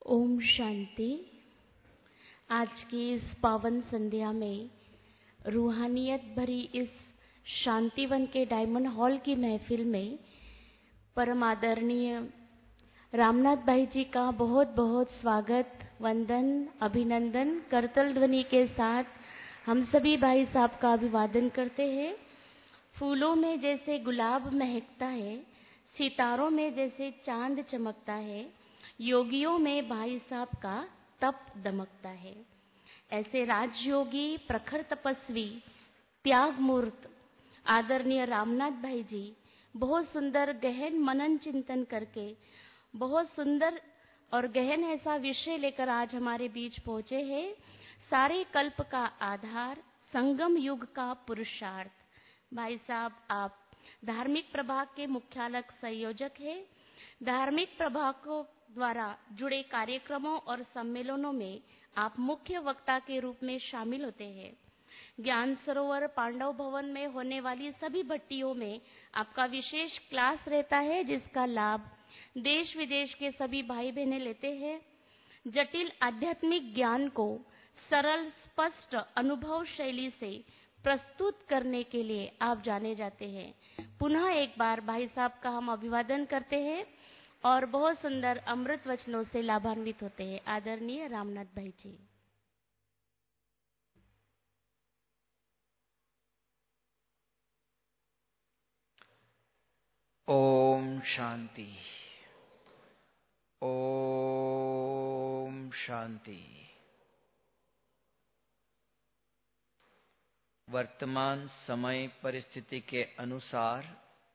ओम शांति। आज की इस पावन संध्या में रूहानियत भरी इस शांतिवन के डायमंड हॉल की महफिल में परम आदरणीय रामनाथ भाई जी का बहुत बहुत स्वागत, वंदन, अभिनंदन करतल ध्वनि के साथ हम सभी भाई साहब का अभिवादन करते हैं। फूलों में जैसे गुलाब महकता है, सितारों में जैसे चांद चमकता है, योगियों में भाई साहब का तप दमकता है। ऐसे राजयोगी, प्रखर तपस्वी, त्याग मूर्त आदरणीय रामनाथ भाई जी बहुत सुंदर गहन मनन चिंतन करके बहुत सुंदर और गहन ऐसा विषय लेकर आज हमारे बीच पहुंचे हैं। सारे कल्प का आधार, संगम युग का पुरुषार्थ। भाई साहब, आप धार्मिक प्रभाग के मुख्यालय संयोजक हैं। धार्मिक प्रभाग को द्वारा जुड़े कार्यक्रमों और सम्मेलनों में आप मुख्य वक्ता के रूप में शामिल होते हैं। ज्ञान सरोवर पांडव भवन में होने वाली सभी भट्टियों में आपका विशेष क्लास रहता है, जिसका लाभ देश विदेश के सभी भाई बहनें लेते हैं। जटिल आध्यात्मिक ज्ञान को सरल स्पष्ट अनुभव शैली से प्रस्तुत करने के लिए आप जाने जाते हैं। पुनः एक बार भाई साहब का हम अभिवादन करते हैं और बहुत सुंदर अमृत वचनों से लाभान्वित होते हैं। आदरणीय रामनाथ भाई जी। ओम शांति। ओम शांति। वर्तमान समय परिस्थिति के अनुसार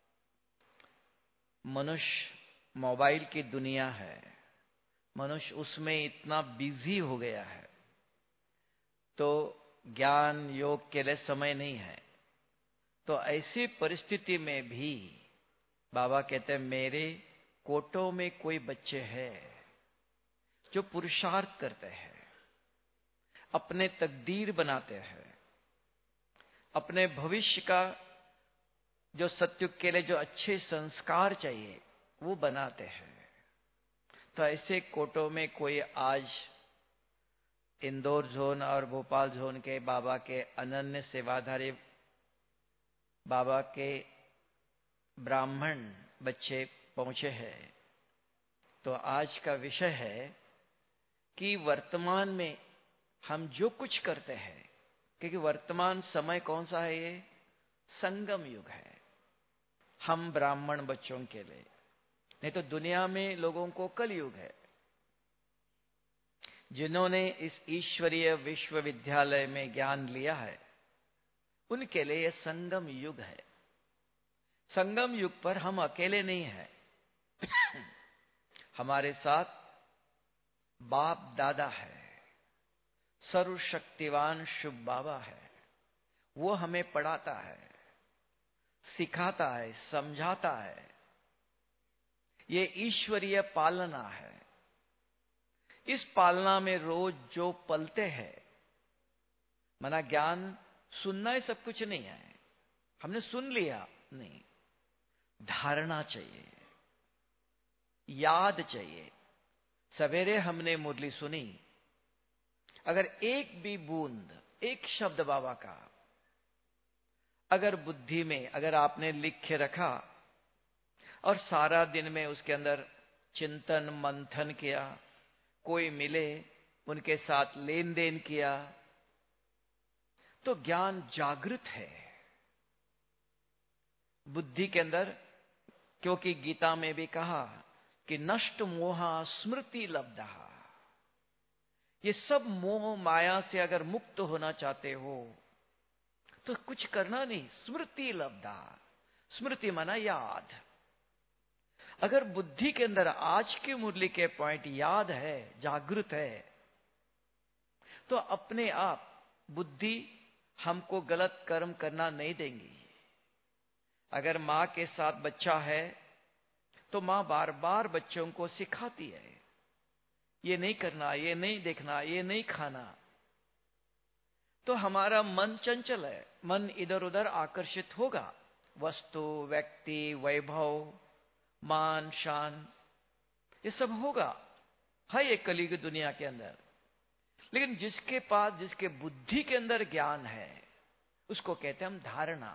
मनुष्य मोबाइल की दुनिया है, मनुष्य उसमें इतना बिजी हो गया है तो ज्ञान योग के लिए समय नहीं है। तो ऐसी परिस्थिति में भी बाबा कहते हैं, मेरे कोटों में कोई बच्चे हैं जो पुरुषार्थ करते हैं, अपने तकदीर बनाते हैं, अपने भविष्य का जो सत्युग के लिए जो अच्छे संस्कार चाहिए वो बनाते हैं। तो ऐसे कोटों में कोई आज इंदौर जोन और भोपाल जोन के बाबा के अनन्य सेवाधारी बाबा के ब्राह्मण बच्चे पहुंचे हैं। तो आज का विषय है कि वर्तमान में हम जो कुछ करते हैं, क्योंकि वर्तमान समय कौन सा है, ये संगम युग है हम ब्राह्मण बच्चों के लिए। नहीं तो दुनिया में लोगों को कलयुग है। जिन्होंने इस ईश्वरीय विश्वविद्यालय में ज्ञान लिया है उनके लिए यह संगम युग है। संगम युग पर हम अकेले नहीं हैं। हमारे साथ बाप दादा है, सर्वशक्तिवान शुभ बाबा है। वो हमें पढ़ाता है, सिखाता है, समझाता है। ये ईश्वरीय पालना है। इस पालना में रोज जो पलते हैं, मना ज्ञान सुनना ही सब कुछ नहीं है। हमने सुन लिया नहीं, धारणा चाहिए, याद चाहिए। सवेरे हमने मुरली सुनी, अगर एक भी बूंद, एक शब्द बाबा का अगर बुद्धि में अगर आपने लिख के रखा और सारा दिन में उसके अंदर चिंतन मंथन किया, कोई मिले उनके साथ लेन देन किया, तो ज्ञान जागृत है बुद्धि के अंदर। क्योंकि गीता में भी कहा कि नष्ट मोहा स्मृति लब्धा। ये सब मोह माया से अगर मुक्त होना चाहते हो तो कुछ करना नहीं, स्मृति लब्धा। स्मृति माना याद। अगर बुद्धि के अंदर आज की मुरली के पॉइंट याद है, जागृत है, तो अपने आप बुद्धि हमको गलत कर्म करना नहीं देंगी। अगर मां के साथ बच्चा है तो मां बार बार बच्चों को सिखाती है, ये नहीं करना, ये नहीं देखना, ये नहीं खाना। तो हमारा मन चंचल है, मन इधर उधर आकर्षित होगा। वस्तु, व्यक्ति, वैभव, मान शान, ये सब होगा। है ये कलयुग दुनिया के अंदर। लेकिन जिसके पास, जिसके बुद्धि के अंदर ज्ञान है, उसको कहते हैं हम धारणा,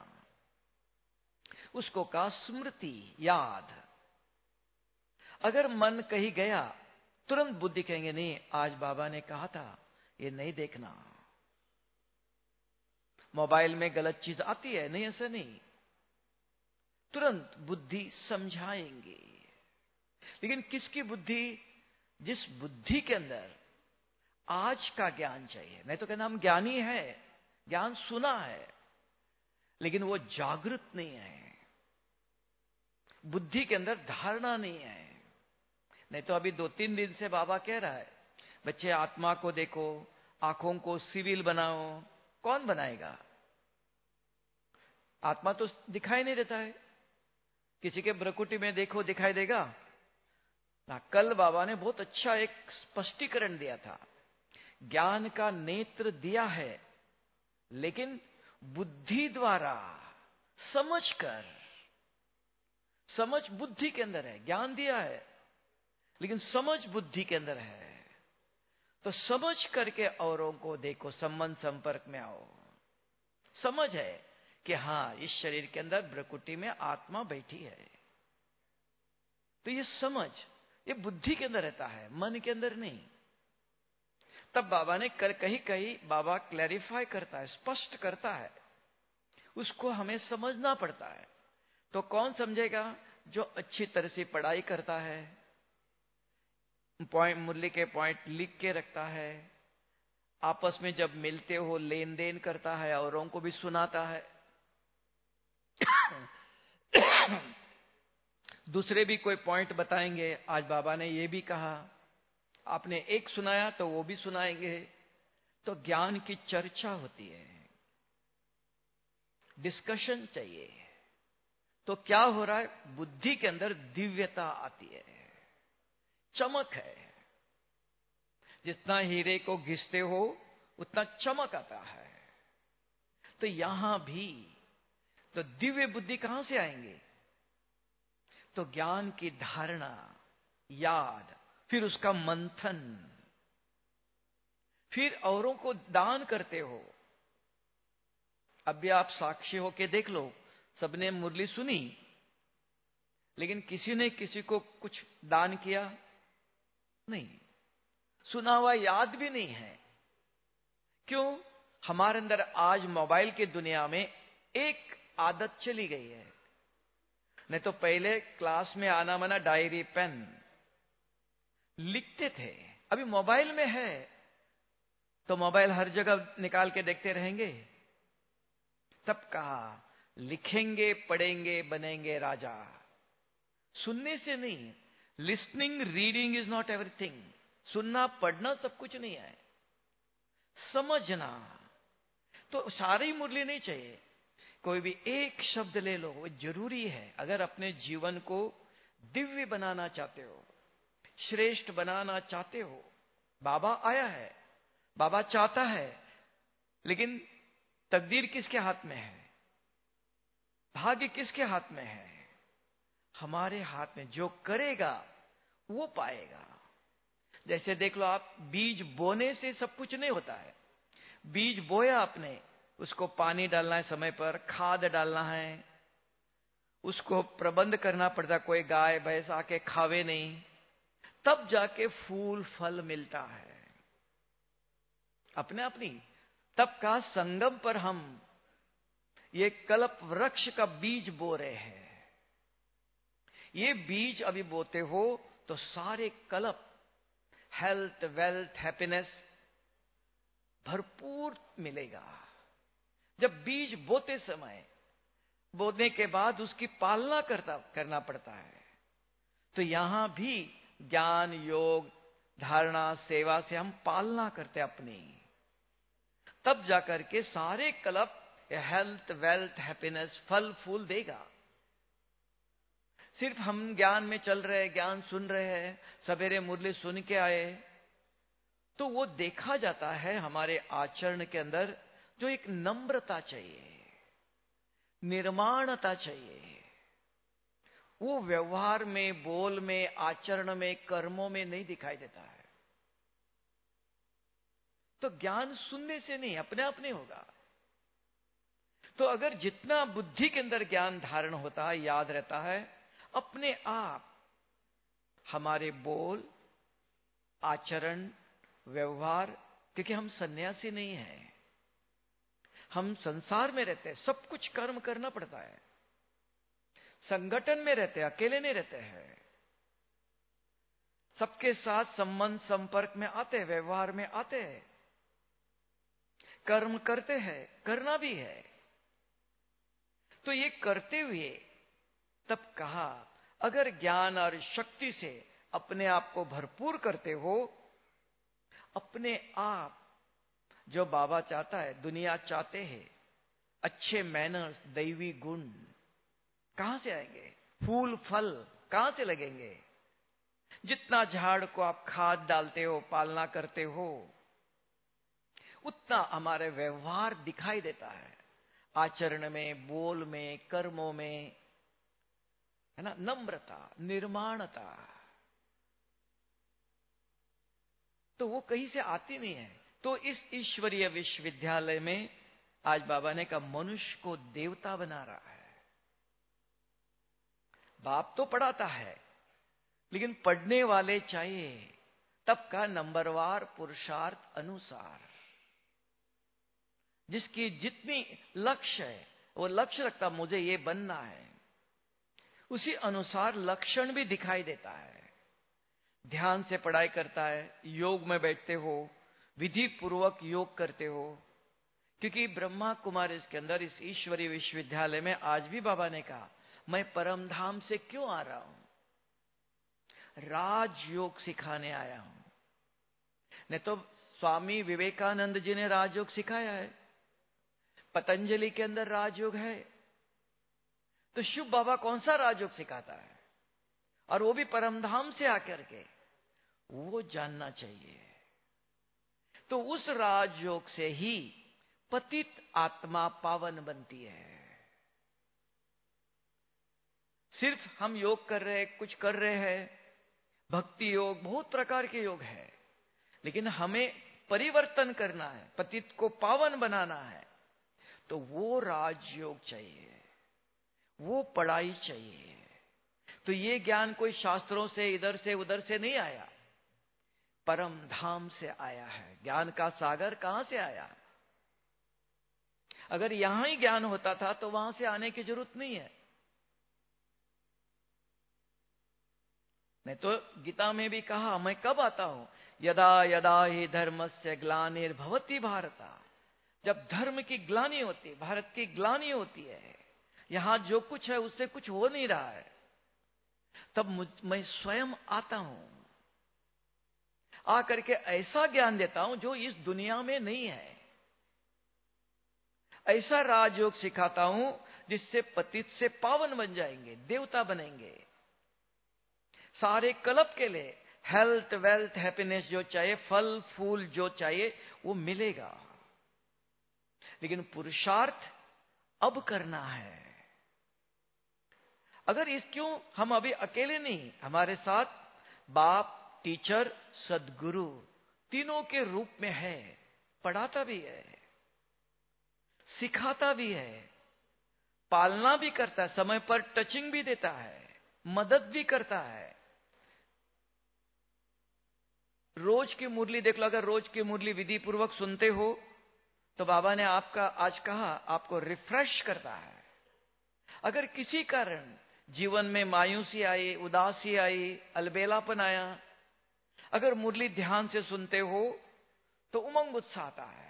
उसको कहा स्मृति, याद। अगर मन कहीं गया, तुरंत बुद्धि कहेंगे नहीं, आज बाबा ने कहा था ये नहीं देखना। मोबाइल में गलत चीज आती है, नहीं ऐसा नहीं, तुरंत बुद्धि समझाएंगे। लेकिन किसकी बुद्धि? जिस बुद्धि के अंदर आज का ज्ञान चाहिए। नहीं तो कहना हम ज्ञानी है, ज्ञान सुना है, लेकिन वो जागृत नहीं है, बुद्धि के अंदर धारणा नहीं है। नहीं तो अभी 2-3 दिन से बाबा कह रहा है, बच्चे आत्मा को देखो, आंखों को सिविल बनाओ। कौन बनाएगा? आत्मा तो दिखाई नहीं देता है। किसी के भ्रकुटी में देखो, दिखाई देगा ना। कल बाबा ने बहुत अच्छा एक स्पष्टीकरण दिया था। ज्ञान का नेत्र दिया है, लेकिन बुद्धि द्वारा समझकर, समझ बुद्धि के अंदर है। ज्ञान दिया है, लेकिन समझ बुद्धि के अंदर है। तो समझ करके औरों को देखो, संबंध संपर्क में आओ। समझ है कि हां, इस शरीर के अंदर भ्रकुटी में आत्मा बैठी है। तो ये समझ, ये बुद्धि के अंदर रहता है, मन के अंदर नहीं। तब बाबा ने कहीं कहीं बाबा क्लैरिफाई करता है, स्पष्ट करता है, उसको हमें समझना पड़ता है। तो कौन समझेगा? जो अच्छी तरह से पढ़ाई करता है, मुरली के पॉइंट लिख के रखता है, आपस में जब मिलते हो लेन देन करता है, औरों को भी सुनाता है। दूसरे भी कोई पॉइंट बताएंगे, आज बाबा ने ये भी कहा, आपने एक सुनाया तो वो भी सुनाएंगे। तो ज्ञान की चर्चा होती है, डिस्कशन चाहिए। तो क्या हो रहा है? बुद्धि के अंदर दिव्यता आती है, चमक है। जितना हीरे को घिसते हो उतना चमक आता है। तो यहां भी तो दिव्य बुद्धि कहां से आएंगे? तो ज्ञान की धारणा, याद, फिर उसका मंथन, फिर औरों को दान करते हो। अब भी आप साक्षी होके देख लो, सबने मुरली सुनी, लेकिन किसी ने किसी को कुछ दान किया नहीं, सुना हुआ याद भी नहीं है। क्यों? हमारे अंदर आज मोबाइल की दुनिया में एक आदत चली गई है। नहीं तो पहले क्लास में आना माना डायरी पेन लिखते थे, अभी मोबाइल में है तो मोबाइल हर जगह निकाल के देखते रहेंगे। तब कहा लिखेंगे, पढ़ेंगे, बनेंगे राजा। सुनने से नहीं, listening reading is not everything. सुनना पढ़ना सब कुछ नहीं है, समझना। तो सारी मुरली नहीं चाहिए, कोई भी एक शब्द ले लो, वो जरूरी है। अगर अपने जीवन को दिव्य बनाना चाहते हो, श्रेष्ठ बनाना चाहते हो, बाबा आया है, बाबा चाहता है, लेकिन तकदीर किसके हाथ में है? भाग्य किसके हाथ में है? हमारे हाथ में। जो करेगा वो पाएगा। जैसे देख लो आप, बीज बोने से सब कुछ नहीं होता है। बीज बोया आपने, उसको पानी डालना है समय पर, खाद डालना है, उसको प्रबंध करना पड़ता, कोई गाय भैंस आके खावे नहीं, तब जाके फूल फल मिलता है अपने अपनी। तब का संगम पर हम ये कल्प वृक्ष का बीज बो रहे हैं। ये बीज अभी बोते हो तो सारे कल्प, हेल्थ, वेल्थ, हैप्पीनेस भरपूर मिलेगा। जब बीज बोते समय, बोने के बाद उसकी पालना करना पड़ता है। तो यहां भी ज्ञान, योग, धारणा, सेवा से हम पालना करते अपनी, तब जाकर के सारे कल्प हेल्थ, वेल्थ, हैप्पीनेस, फल फूल देगा। सिर्फ हम ज्ञान में चल रहे, ज्ञान सुन रहे हैं, सवेरे मुरली सुन के आए, तो वो देखा जाता है हमारे आचरण के अंदर जो एक नम्रता चाहिए, निर्माणता चाहिए। वो व्यवहार में, बोल में, आचरण में, कर्मों में नहीं दिखाई देता है। तो ज्ञान सुनने से नहीं, अपने आप नहीं होगा। तो अगर जितना बुद्धि के अंदर ज्ञान धारण होता है, याद रहता है, अपने आप हमारे बोल, आचरण, व्यवहार, क्योंकि हम सन्यासी नहीं हैं, हम संसार में रहते हैं, सब कुछ कर्म करना पड़ता है, संगठन में रहते हैं, अकेले नहीं रहते हैं, सबके साथ संबंध संपर्क में आते हैं, व्यवहार में आते हैं, कर्म करते हैं, करना भी है। तो ये करते हुए तब कहा, अगर ज्ञान और शक्ति से अपने आप को भरपूर करते हो, अपने आप जो बाबा चाहता है, दुनिया चाहते हैं, अच्छे मैनर्स, दैवी गुण कहां से आएंगे? फूल फल कहां से लगेंगे? जितना झाड़ को आप खाद डालते हो, पालना करते हो, उतना हमारे व्यवहार दिखाई देता है, आचरण में, बोल में, कर्मों में, है ना, नम्रता, निर्माणता। तो वो कहीं से आती नहीं है। तो इस ईश्वरीय विश्वविद्यालय में आज बाबा ने कहा, मनुष्य को देवता बना रहा है। बाप तो पढ़ाता है, लेकिन पढ़ने वाले चाहिए, तब का नंबरवार पुरुषार्थ अनुसार, जिसकी जितनी लक्ष्य है वो लक्ष्य रखता, मुझे ये बनना है, उसी अनुसार लक्षण भी दिखाई देता है। ध्यान से पढ़ाई करता है, योग में बैठते हो, विधि पूर्वक योग करते हो, क्योंकि ब्रह्मा कुमारी इसके अंदर, इस ईश्वरीय विश्वविद्यालय में आज भी बाबा ने कहा, मैं परम धाम से क्यों आ रहा हूं? राजयोग सिखाने आया हूं। नहीं तो स्वामी विवेकानंद जी ने राजयोग सिखाया है, पतंजलि के अंदर राजयोग है, तो शिव बाबा कौन सा राजयोग सिखाता है? और वो भी परमधाम से आकर के, वो जानना चाहिए। तो उस राजयोग से ही पतित आत्मा पावन बनती है। सिर्फ हम योग कर रहे हैं, कुछ कर रहे हैं, भक्ति योग, बहुत प्रकार के योग है, लेकिन हमें परिवर्तन करना है, पतित को पावन बनाना है, तो वो राजयोग चाहिए, वो पढ़ाई चाहिए। तो ये ज्ञान कोई शास्त्रों से, इधर से उधर से नहीं आया, परम धाम से आया है। ज्ञान का सागर कहां से आया? अगर यहां ही ज्ञान होता था तो वहां से आने की जरूरत नहीं है। नहीं तो गीता में भी कहा, मैं कब आता हूं? यदा यदा ही धर्मस्य ग्लानिर्भवति भारत। जब धर्म की ग्लानि होती है, भारत की ग्लानि होती है, यहां जो कुछ है उससे कुछ हो नहीं रहा है, तब मैं स्वयं आता हूं, आकर के ऐसा ज्ञान देता हूं जो इस दुनिया में नहीं है। ऐसा राजयोग सिखाता हूं जिससे पतित से पावन बन जाएंगे, देवता बनेंगे। सारे कल्प के लिए हेल्थ, वेल्थ, हैप्पीनेस जो चाहिए, फल फूल जो चाहिए, वो मिलेगा। लेकिन पुरुषार्थ अब करना है। अगर इस क्यों हम अभी अकेले नहीं, हमारे साथ बाप, टीचर, सदगुरु तीनों के रूप में है, पढ़ाता भी है, सिखाता भी है, पालना भी करता है, समय पर टचिंग भी देता है, मदद भी करता है। रोज की मुरली देख लो, अगर रोज की मुरली विधि पूर्वक सुनते हो तो बाबा ने आपका आज कहा, आपको रिफ्रेश करता है। अगर किसी कारण जीवन में मायूसी आई, उदासी आई, अलबेलापन आया, अगर मुरली ध्यान से सुनते हो तो उमंग उत्साह आता है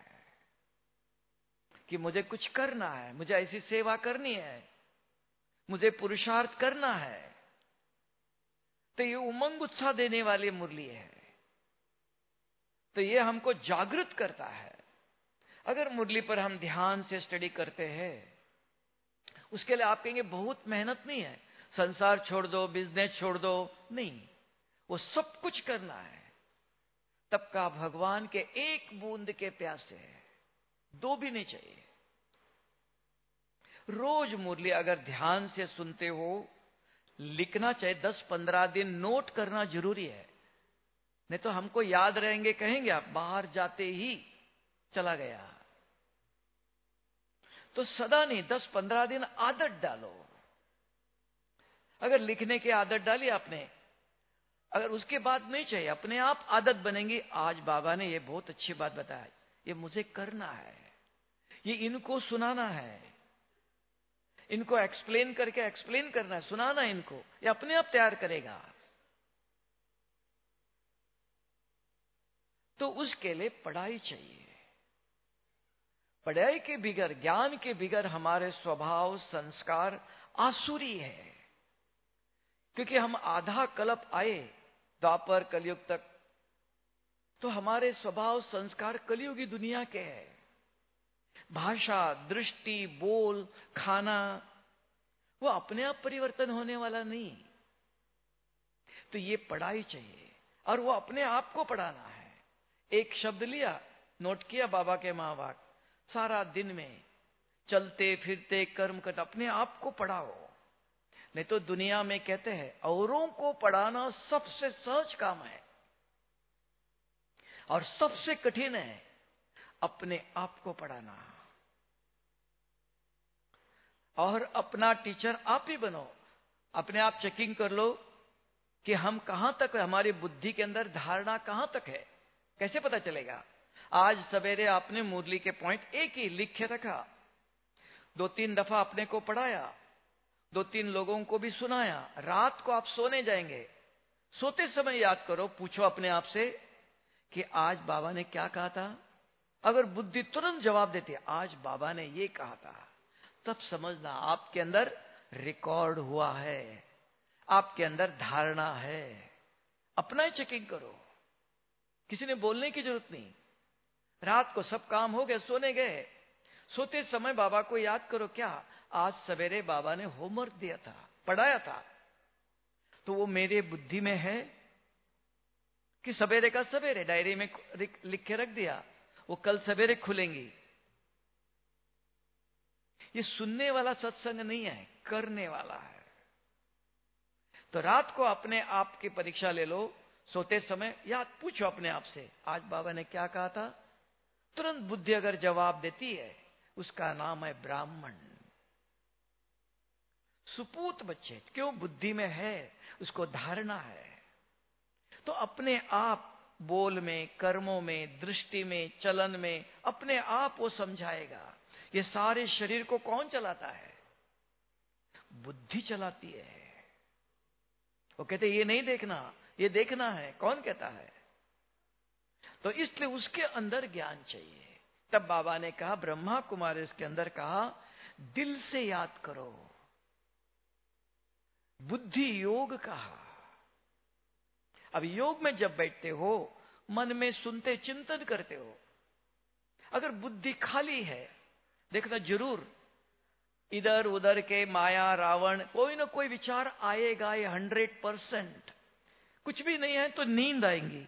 कि मुझे कुछ करना है, मुझे ऐसी सेवा करनी है, मुझे पुरुषार्थ करना है। तो ये उमंग उत्साह देने वाली मुरली है, तो ये हमको जागृत करता है। अगर मुरली पर हम ध्यान से स्टडी करते हैं, उसके लिए आप कहेंगे बहुत मेहनत नहीं है, संसार छोड़ दो, बिजनेस छोड़ दो, नहीं, वो सब कुछ करना है। तब का भगवान के एक बूंद के प्यासे है, दो भी नहीं चाहिए। रोज मुरली अगर ध्यान से सुनते हो, लिखना चाहिए, 10-15 दिन नोट करना जरूरी है, नहीं तो हमको याद रहेंगे, कहेंगे आप बाहर जाते ही चला गया। तो सदा नहीं, 10-15 दिन आदत डालो। अगर लिखने की आदत डाली आपने, अगर उसके बाद नहीं चाहिए, अपने आप आदत बनेगी। आज बाबा ने ये बहुत अच्छी बात बताई, ये मुझे करना है, ये इनको सुनाना है, इनको एक्सप्लेन करना है, सुनाना है इनको, ये अपने आप तैयार करेगा। तो उसके लिए पढ़ाई चाहिए। पढ़ाई के बिगर, ज्ञान के बिगर हमारे स्वभाव संस्कार आसुरी है। क्योंकि हम आधा कल्प आए द्वापर कलयुग तक, तो हमारे स्वभाव संस्कार कलयुगी दुनिया के हैं। भाषा, दृष्टि, बोल, खाना, वो अपने आप परिवर्तन होने वाला नहीं। तो ये पढ़ाई चाहिए, और वो अपने आप को पढ़ाना है। एक शब्द लिया, नोट किया बाबा के महावाक्य, सारा दिन में चलते फिरते कर्म करते अपने आप को पढ़ाओ। नहीं तो दुनिया में कहते हैं औरों को पढ़ाना सबसे सहज काम है, और सबसे कठिन है अपने आप को पढ़ाना। और अपना टीचर आप ही बनो। अपने आप चेकिंग कर लो कि हम कहां तक, हमारी बुद्धि के अंदर धारणा कहां तक है। कैसे पता चलेगा? आज सवेरे आपने मुरली के पॉइंट एक ही लिख के रखा, 2-3 दफा अपने को पढ़ाया, 2-3 लोगों को भी सुनाया। रात को आप सोने जाएंगे, सोते समय याद करो, पूछो अपने आप से कि आज बाबा ने क्या कहा था। अगर बुद्धि तुरंत जवाब देती है आज बाबा ने ये कहा था, तब समझना आपके अंदर रिकॉर्ड हुआ है, आपके अंदर धारणा है। अपना ही चेकिंग करो, किसी ने बोलने की जरूरत नहीं। रात को सब काम हो गए, सोने गए, सोते समय बाबा को याद करो, क्या आज सवेरे बाबा ने होमवर्क दिया था, पढ़ाया था, तो वो मेरे बुद्धि में है कि सवेरे का सवेरे डायरी में लिख के रख दिया, वो कल सवेरे खुलेंगी। ये सुनने वाला सत्संग नहीं है, करने वाला है। तो रात को अपने आप की परीक्षा ले लो, सोते समय याद पूछो अपने आप से आज बाबा ने क्या कहा था। तुरंत बुद्धि अगर जवाब देती है, उसका नाम है ब्राह्मण। सुपूत बच्चे, क्यों? बुद्धि में है, उसको धारणा है। तो अपने आप बोल में, कर्मों में, दृष्टि में, चलन में अपने आप वो समझाएगा। ये सारे शरीर को कौन चलाता है? बुद्धि चलाती है। वो कहते ये नहीं देखना, ये देखना है। कौन कहता है? तो इसलिए उसके अंदर ज्ञान चाहिए। तब बाबा ने कहा, ब्रह्मा कुमारी इसके अंदर कहा, दिल से याद करो। बुद्धि योग कहा। अब योग में जब बैठते हो, मन में सुनते चिंतन करते हो, अगर बुद्धि खाली है, देखना जरूर इधर उधर के माया रावण कोई ना कोई विचार आएगा। ये 100%। कुछ भी नहीं है तो नींद आएंगी,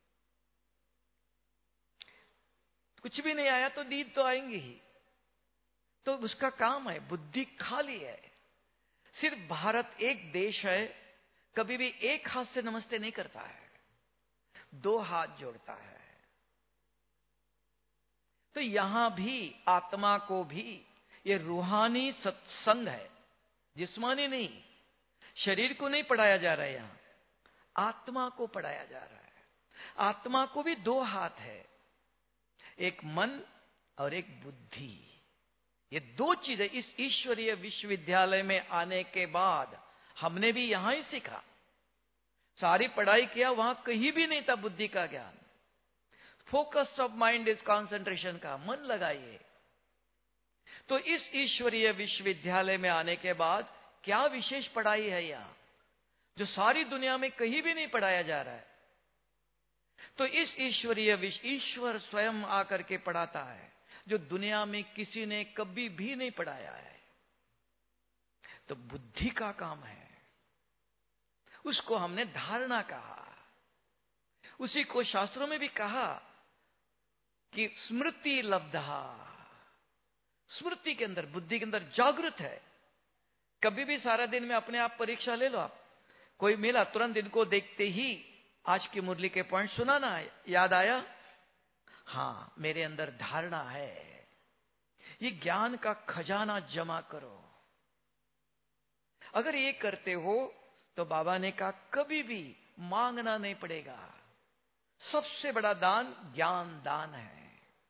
कुछ भी नहीं आया तो नींद तो आएंगी ही। तो उसका काम है, बुद्धि खाली है। सिर्फ भारत एक देश है, कभी भी एक हाथ से नमस्ते नहीं करता है, 2 हाथ जोड़ता है। तो यहां भी आत्मा को भी ये रूहानी सत्संग है, जिस्मानी नहीं। शरीर को नहीं पढ़ाया जा रहा है, यहां आत्मा को पढ़ाया जा रहा है। आत्मा को भी 2 हाथ है, एक मन और एक बुद्धि। ये 2 चीजें इस ईश्वरीय विश्वविद्यालय में आने के बाद हमने भी यहां ही सीखा। सारी पढ़ाई किया, वहां कहीं भी नहीं था बुद्धि का ज्ञान। Focus of mind is concentration का, मन लगाइए। तो इस ईश्वरीय विश्वविद्यालय में आने के बाद क्या विशेष पढ़ाई है यहां, जो सारी दुनिया में कहीं भी नहीं पढ़ाया जा रहा है। तो इस ईश्वरीय ईश्वर स्वयं आकर के पढ़ाता है, जो दुनिया में किसी ने कभी भी नहीं पढ़ाया है। तो बुद्धि का काम है, उसको हमने धारणा कहा। उसी को शास्त्रों में भी कहा कि स्मृति लब्धा। स्मृति के अंदर, बुद्धि के अंदर जागृत है। कभी भी सारा दिन में अपने आप परीक्षा ले लो आप, कोई मिला तुरंत इनको देखते ही आज की मुरली के पॉइंट सुनाना है, याद आया? हाँ, मेरे अंदर धारणा है। ये ज्ञान का खजाना जमा करो। अगर ये करते हो तो बाबा ने कहा कभी भी मांगना नहीं पड़ेगा। सबसे बड़ा दान ज्ञान दान है।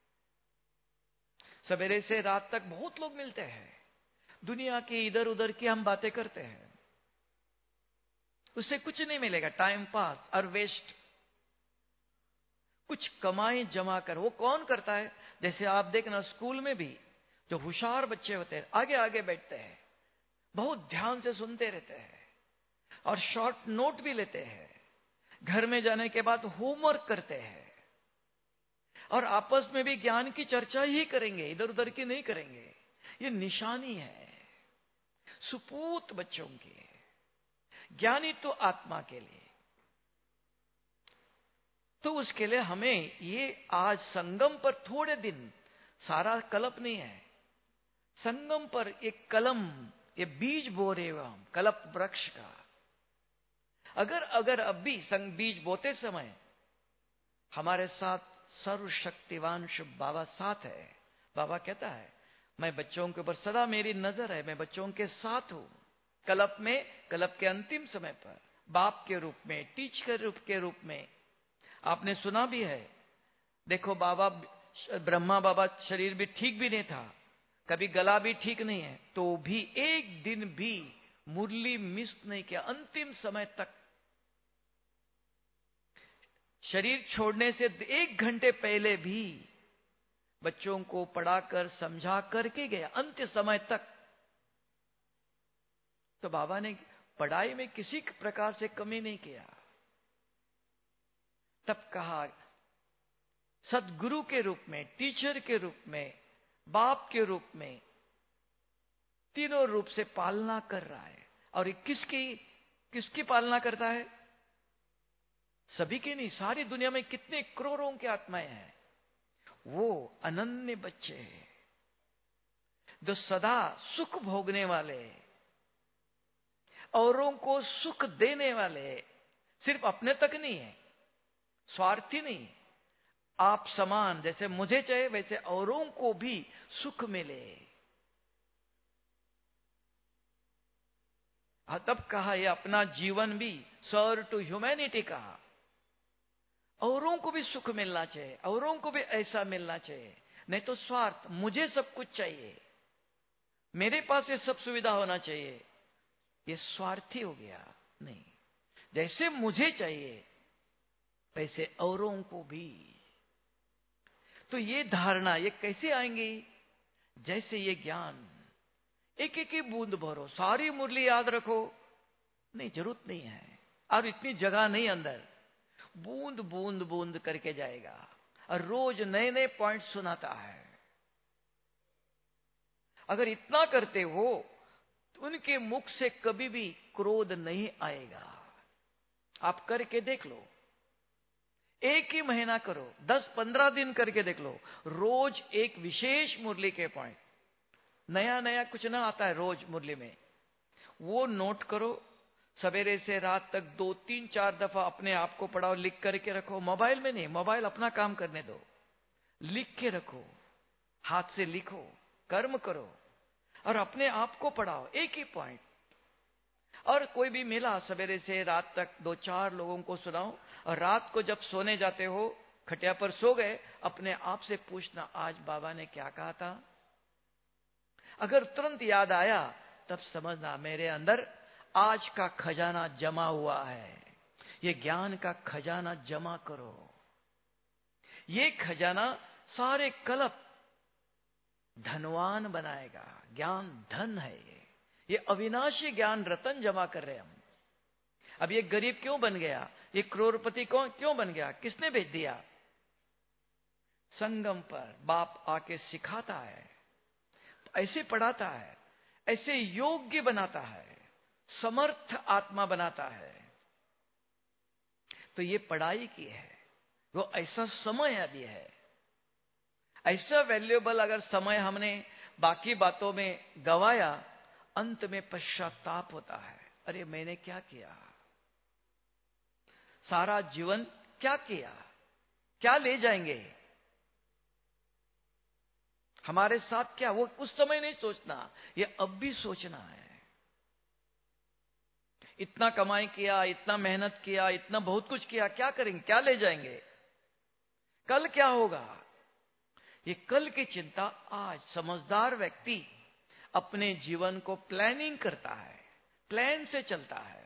सवेरे से रात तक बहुत लोग मिलते हैं, दुनिया की इधर उधर की हम बातें करते हैं, उससे कुछ नहीं मिलेगा, टाइम पास और वेस्ट। कुछ कमाई जमा कर। वो कौन करता है? जैसे आप देखना स्कूल में भी जो होशियार बच्चे होते हैं आगे आगे बैठते हैं, बहुत ध्यान से सुनते रहते हैं और शॉर्ट नोट भी लेते हैं। घर में जाने के बाद होमवर्क करते हैं और आपस में भी ज्ञान की चर्चा ही करेंगे, इधर उधर की नहीं करेंगे। ये निशानी है सुपूत बच्चों की। ज्ञानी तो आत्मा के लिए। तो उसके लिए हमें ये आज संगम पर थोड़े दिन, सारा कल्प नहीं है, संगम पर एक कलम, ये बीज बो रहे हो हम कल्प वृक्ष का। अगर अभी बीज बोते समय हमारे साथ सर्वशक्तिवान शुभ बाबा साथ है। बाबा कहता है मैं बच्चों के ऊपर सदा मेरी नजर है, मैं बच्चों के साथ हूं। कल्प में, कल्प के अंतिम समय पर बाप के रूप में, टीचर के रूप में। आपने सुना भी है, देखो बाबा ब्रह्मा बाबा शरीर भी ठीक भी नहीं था, कभी गला भी ठीक नहीं है, तो भी एक दिन भी मुरली मिस नहीं किया अंतिम समय तक। शरीर छोड़ने से 1 घंटे पहले भी बच्चों को पढ़ाकर समझा करके गया अंत्य समय तक। तो बाबा ने पढ़ाई में किसी प्रकार से कमी नहीं किया। तब कहा सदगुरु के रूप में, टीचर के रूप में, बाप के रूप में, तीनों रूप से पालना कर रहा है। और किसकी पालना करता है? सभी की नहीं, सारी दुनिया में कितने करोड़ों की आत्माएं हैं। वो अनन्य बच्चे हैं जो सदा सुख भोगने वाले, औरों को सुख देने वाले, सिर्फ अपने तक नहीं है, स्वार्थी नहीं। आप समान, जैसे मुझे चाहिए वैसे औरों को भी सुख मिले। तब कहा ये अपना जीवन भी सर्व टू ह्यूमैनिटी कहा। औरों को भी सुख मिलना चाहिए, औरों को भी ऐसा मिलना चाहिए, नहीं तो स्वार्थ, मुझे सब कुछ चाहिए, मेरे पास ये सब सुविधा होना चाहिए, ये स्वार्थी हो गया। नहीं, जैसे मुझे चाहिए वैसे औरों को भी। तो ये धारणा ये कैसे आएंगी? जैसे ये ज्ञान एक एक ही बूंद भरो, सारी मुरली याद रखो, नहीं, जरूरत नहीं है, और इतनी जगह नहीं अंदर। बूंद बूंद बूंद करके जाएगा और रोज नए नए पॉइंट सुनाता है। अगर इतना करते हो तो उनके मुख से कभी भी क्रोध नहीं आएगा। आप करके देख लो, एक ही महीना करो, 10-15 दिन करके देख लो, रोज एक विशेष मुरली के पॉइंट, नया नया कुछ ना आता है रोज मुरली में, वो नोट करो। सवेरे से रात तक 2-3-4 दफा अपने आप को पढ़ाओ, लिख करके रखो। मोबाइल में नहीं, मोबाइल अपना काम करने दो, लिख के रखो, हाथ से लिखो, कर्म करो और अपने आप को पढ़ाओ एक ही पॉइंट। और कोई भी मिला सवेरे से रात तक 2-4 लोगों को सुनाओ। और रात को जब सोने जाते हो, खटिया पर सो गए, अपने आप से पूछना आज बाबा ने क्या कहा था। अगर तुरंत याद आया तब समझना मेरे अंदर आज का खजाना जमा हुआ है। ये ज्ञान का खजाना जमा करो। ये खजाना सारे कल्प धनवान बनाएगा। ज्ञान धन है। ये अविनाशी ज्ञान रतन जमा कर रहे हम। अब ये गरीब क्यों बन गया, ये करोड़पति क्यों बन गया, किसने भेज दिया? संगम पर बाप आके सिखाता है, ऐसे पढ़ाता है, ऐसे योग्य बनाता है, समर्थ आत्मा बनाता है। तो ये पढ़ाई की है, वो ऐसा समय अभी है, ऐसा वैल्यूएबल अगर समय हमने बाकी बातों में गवाया, अंत में पश्चाताप होता है, अरे मैंने क्या किया, सारा जीवन क्या किया, क्या ले जाएंगे। हमारे साथ क्या, वो उस समय नहीं सोचना, ये अब भी सोचना है। इतना कमाई किया, इतना मेहनत किया, इतना बहुत कुछ किया, क्या करेंगे, क्या ले जाएंगे, कल क्या होगा, ये कल की चिंता आज समझदार व्यक्ति अपने जीवन को प्लानिंग करता है, प्लान से चलता है।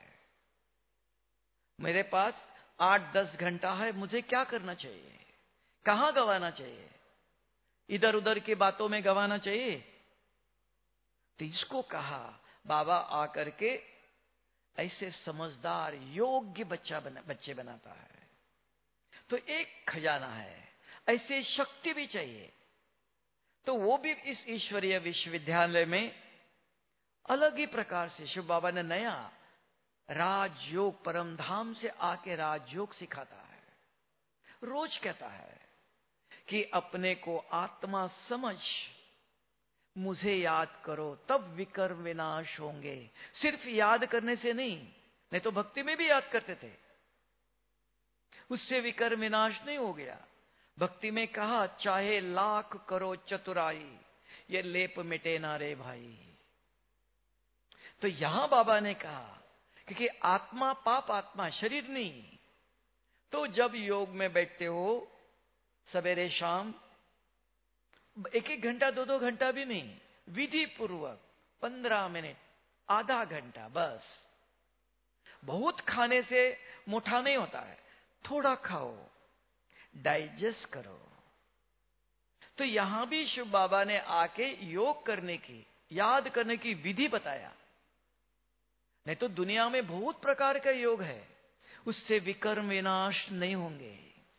मेरे पास 8-10 घंटा है, मुझे क्या करना चाहिए, कहां गंवाना चाहिए, इधर उधर की बातों में गंवाना चाहिए? तो इसको कहा बाबा आकर के ऐसे समझदार योग्य बच्चे बनाता है। तो एक खजाना है, ऐसे शक्ति भी चाहिए। तो वो भी इस ईश्वरीय विश्वविद्यालय में अलग ही प्रकार से शिव बाबा ने नया राजयोग, परम धाम से आके राजयोग सिखाता है। रोज कहता है कि अपने को आत्मा समझ, मुझे याद करो, तब विकर्म विनाश होंगे। सिर्फ याद करने से नहीं तो भक्ति में भी याद करते थे, उससे विकर्म विनाश नहीं हो गया। भक्ति में कहा चाहे लाख करो चतुराई, ये लेप मिटे ना रे भाई। तो यहां बाबा ने कहा क्योंकि आत्मा पाप आत्मा, शरीर नहीं। तो जब योग में बैठते हो सवेरे शाम, 1-1 घंटा 2-2 घंटा भी नहीं, विधि पूर्वक 15 मिनट, आधा घंटा बस। बहुत खाने से मोटा नहीं होता है, थोड़ा खाओ, डाइजेस्ट करो। तो यहां भी शिव बाबा ने आके योग करने की, याद करने की विधि बताया। नहीं तो दुनिया में बहुत प्रकार का योग है, उससे विकर्म विनाश नहीं होंगे।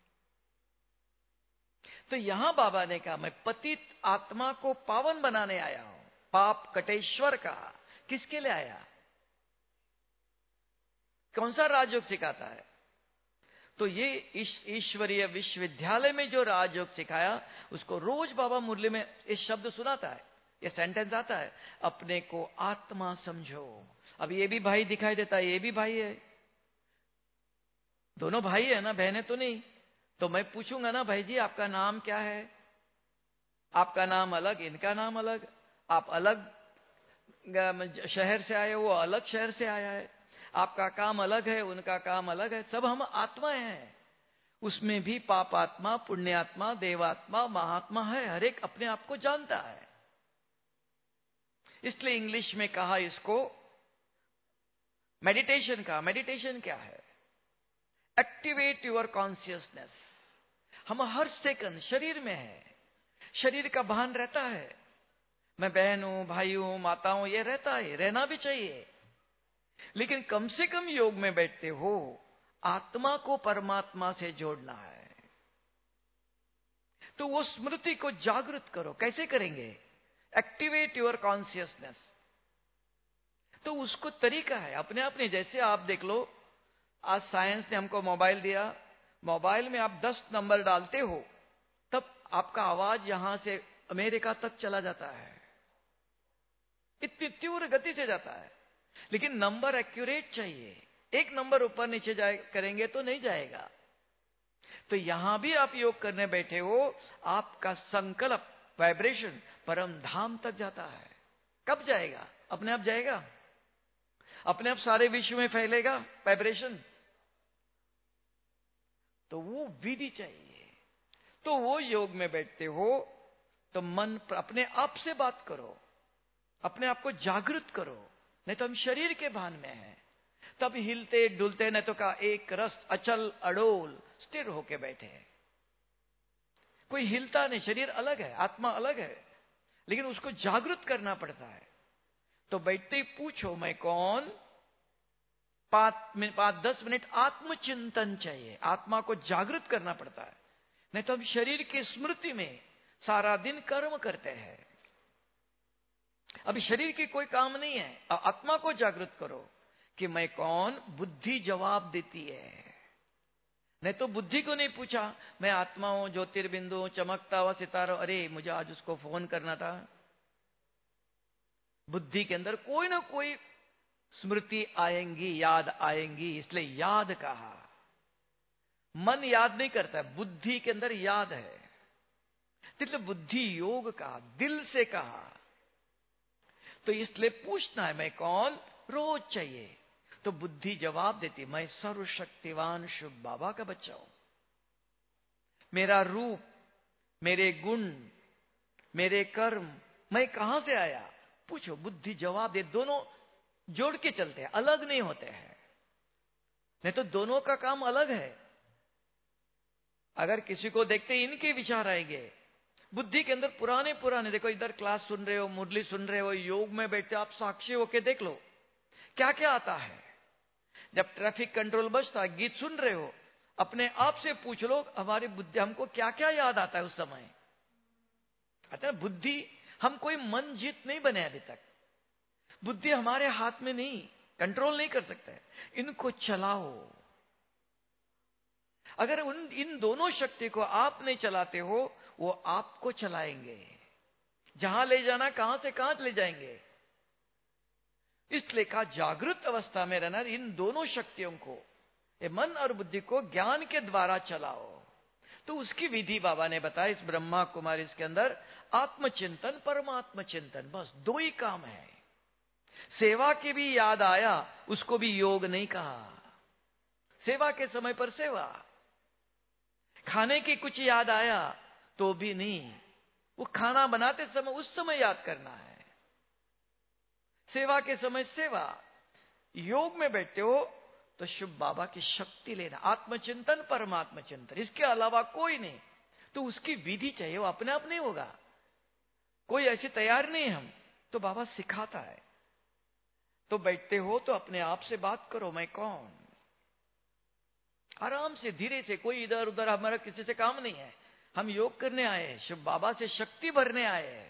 तो यहां बाबा ने कहा मैं पतित आत्मा को पावन बनाने आया हूं, पाप कटेश्वर का। किसके लिए आया, कौन सा राजयोग सिखाता है? तो ये ईश्वरीय विश्वविद्यालय में जो राजयोग सिखाया, उसको रोज बाबा मुरली में इस शब्द सुनाता है, ये सेंटेंस आता है, अपने को आत्मा समझो। अब ये भी भाई दिखाई देता है, ये भी भाई है, दोनों भाई है ना, बहनें तो नहीं। तो मैं पूछूंगा ना, भाई जी आपका नाम क्या है? आपका नाम अलग, इनका नाम अलग, आप अलग शहर से आए, वो अलग शहर से आया है, आपका काम अलग है, उनका काम अलग है, सब हम आत्माएं हैं। उसमें भी पापात्मा, पुण्यात्मा, देवात्मा, महात्मा है, हर एक अपने आप को जानता है। इसलिए इंग्लिश में कहा इसको मेडिटेशन का। मेडिटेशन क्या है? Activate your consciousness. हम हर सेकंड शरीर में है, शरीर का भान रहता है, मैं बहन हूं, भाई हूं, माता हूं, ये रहता है, रहना भी चाहिए। लेकिन कम से कम योग में बैठते हो, आत्मा को परमात्मा से जोड़ना है। तो वो स्मृति को जागृत करो। कैसे करेंगे? Activate your consciousness. तो उसको तरीका है अपने अपने। जैसे आप देख लो, आज साइंस ने हमको मोबाइल दिया, मोबाइल में आप 10 नंबर डालते हो, तब आपका आवाज यहां से अमेरिका तक चला जाता है, इतनी तीव्र गति से जाता है। लेकिन नंबर एक्यूरेट चाहिए, एक नंबर ऊपर नीचे करेंगे तो नहीं जाएगा। तो यहां भी आप योग करने बैठे हो, आपका संकल्प, वाइब्रेशन परम धाम तक जाता है। कब जाएगा? अपने आप जाएगा, अपने आप सारे विश्व में फैलेगा वाइब्रेशन। तो वो विधि चाहिए। तो वो योग में बैठते हो तो मन अपने आप से बात करो, अपने आप को जागृत करो। नहीं तो हम शरीर के भान में हैं, तब हिलते डुलते, नहीं तो का एक रस अचल अडोल स्थिर होके बैठे हैं। कोई हिलता नहीं, शरीर अलग है, आत्मा अलग है, लेकिन उसको जागृत करना पड़ता है। तो बैठते ही पूछो मैं कौन। 5-10 मिनट आत्मचिंतन चाहिए, आत्मा को जागृत करना पड़ता है। नहीं तो हम शरीर की स्मृति में सारा दिन कर्म करते हैं। अभी शरीर की कोई काम नहीं है, आत्मा को जागृत करो कि मैं कौन। बुद्धि जवाब देती है। नहीं तो बुद्धि को नहीं पूछा, मैं आत्मा हूं, ज्योतिर्बिंदु हूं, चमकता हुआ सितारा, अरे मुझे आज उसको फोन करना था। बुद्धि के अंदर कोई ना कोई स्मृति आएंगी, याद आएंगी, इसलिए याद कहा। मन याद नहीं करता, बुद्धि के अंदर याद है। इसलिए बुद्धि योग कहा, दिल से कहा। तो इसलिए पूछना है मैं कौन, रोज चाहिए। तो बुद्धि जवाब देती, मैं सर्वशक्तिवान शिव बाबा का बच्चा हूं। मेरा रूप, मेरे गुण, मेरे कर्म, मैं कहां से आया, पूछो। बुद्धि जवाब दे। दोनों जोड़ के चलते हैं, अलग नहीं होते हैं। नहीं तो दोनों का काम अलग है। अगर किसी को देखते इनके विचार आएंगे, बुद्धि के अंदर पुराने पुराने, देखो इधर क्लास सुन रहे हो, मुरली सुन रहे हो, योग में बैठे आप साक्षी होके देख लो क्या क्या आता है। जब ट्रैफिक कंट्रोल बजता, गीत सुन रहे हो, अपने आप से पूछ लो हमारी बुद्धि, हमको क्या क्या याद आता है उस समय। आता है बुद्धि, हम कोई मन जीत नहीं बने अभी तक। बुद्धि हमारे हाथ में नहीं, कंट्रोल नहीं कर सकते। इनको चलाओ। अगर इन दोनों शक्ति को आप नहीं चलाते हो, वो आपको चलाएंगे। जहां ले जाना, कहां से कहां ले जाएंगे। इसलिए कहा जागृत अवस्था में रहना, इन दोनों शक्तियों को, ये मन और बुद्धि को ज्ञान के द्वारा चलाओ। तो उसकी विधि बाबा ने बताया इस ब्रह्मा कुमारी के अंदर, आत्मचिंतन, परमात्म चिंतन, बस दो ही काम है। सेवा की भी याद आया, उसको भी योग नहीं कहा। सेवा के समय पर सेवा, खाने की कुछ याद आया तो भी नहीं, वो खाना बनाते समय उस समय याद करना है। सेवा के समय सेवा, योग में बैठते हो तो शिव बाबा की शक्ति लेना, आत्मचिंतन, परमात्म चिंतन, इसके अलावा कोई नहीं। तो उसकी विधि चाहिए, वो अपने आप नहीं होगा। कोई ऐसे तैयार नहीं हम, तो बाबा सिखाता है। तो बैठते हो तो अपने आप से बात करो, मैं कौन। आराम से, धीरे से, कोई इधर उधर हमारा किसी से काम नहीं है। हम योग करने आए हैं, शिव बाबा से शक्ति भरने आए हैं।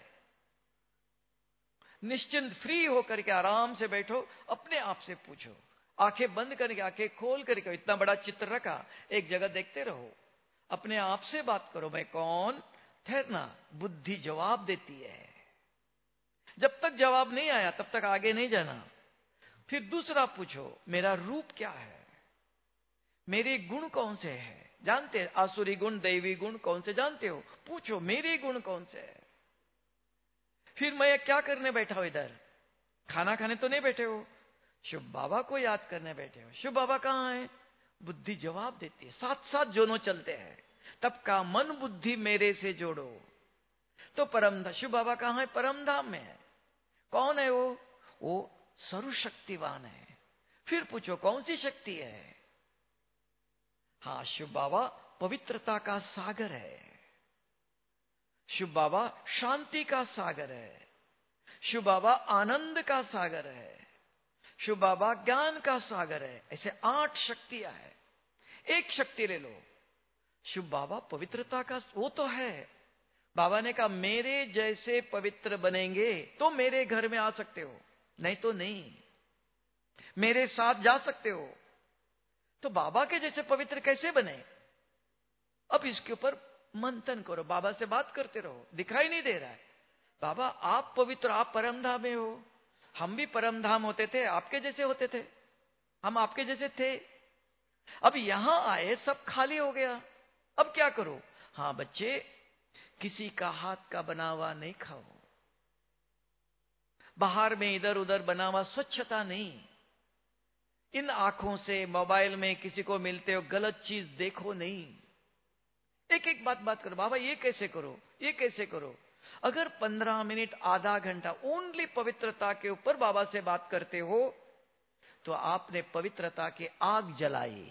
निश्चिंत फ्री होकर के आराम से बैठो, अपने आप से पूछो। आंखें बंद करके, आंखें खोल करके, इतना बड़ा चित्र रखा, एक जगह देखते रहो, अपने आप से बात करो, मैं कौन। ठहरना, बुद्धि जवाब देती है। जब तक जवाब नहीं आया तब तक आगे नहीं जाना। फिर दूसरा पूछो, मेरा रूप क्या है, मेरे गुण कौन से हैं। जानते हैं आसुरी गुण, दैवी गुण कौन से जानते हो, पूछो मेरे गुण कौन से हैं। फिर मैं क्या करने बैठा हूं इधर, खाना खाने तो नहीं बैठे हो, शिव बाबा को याद करने बैठे हो। शिव बाबा कहां है, बुद्धि जवाब देती है। साथ साथ दोनों चलते हैं। तब का मन बुद्धि मेरे से जोड़ो। तो परमधाम, शिव बाबा कहां है, परमधाम में है। कौन है वो सर्वशक्तिवान है। फिर पूछो कौन सी शक्ति है। हाँ, शिव बाबा पवित्रता का सागर है। शिव बाबा शांति का सागर है। शिव बाबा आनंद का सागर है। शिव बाबा ज्ञान का सागर है। ऐसे 8 शक्तियां हैं। एक शक्ति ले लो, शिव बाबा पवित्रता का, वो तो है। बाबा ने कहा मेरे जैसे पवित्र बनेंगे तो मेरे घर में आ सकते हो, नहीं तो नहीं। मेरे साथ जा सकते हो। तो बाबा के जैसे पवित्र कैसे बने, अब इसके ऊपर मंथन करो, बाबा से बात करते रहो। दिखाई नहीं दे रहा है, बाबा आप पवित्र, आप परमधाम में हो। हम भी परमधाम होते थे, आपके जैसे होते थे, हम आपके जैसे थे। अब यहां आए सब खाली हो गया, अब क्या करो। हाँ बच्चे, किसी का हाथ का बना हुआ नहीं खाओ, बाहर में इधर उधर बना हुआ स्वच्छता नहीं। इन आंखों से मोबाइल में किसी को मिलते हो गलत चीज देखो नहीं। एक एक बात करो, बाबा ये कैसे करो, ये कैसे करो। अगर 15 मिनट, आधा घंटा ओनली पवित्रता के ऊपर बाबा से बात करते हो तो आपने पवित्रता की आग जलाई।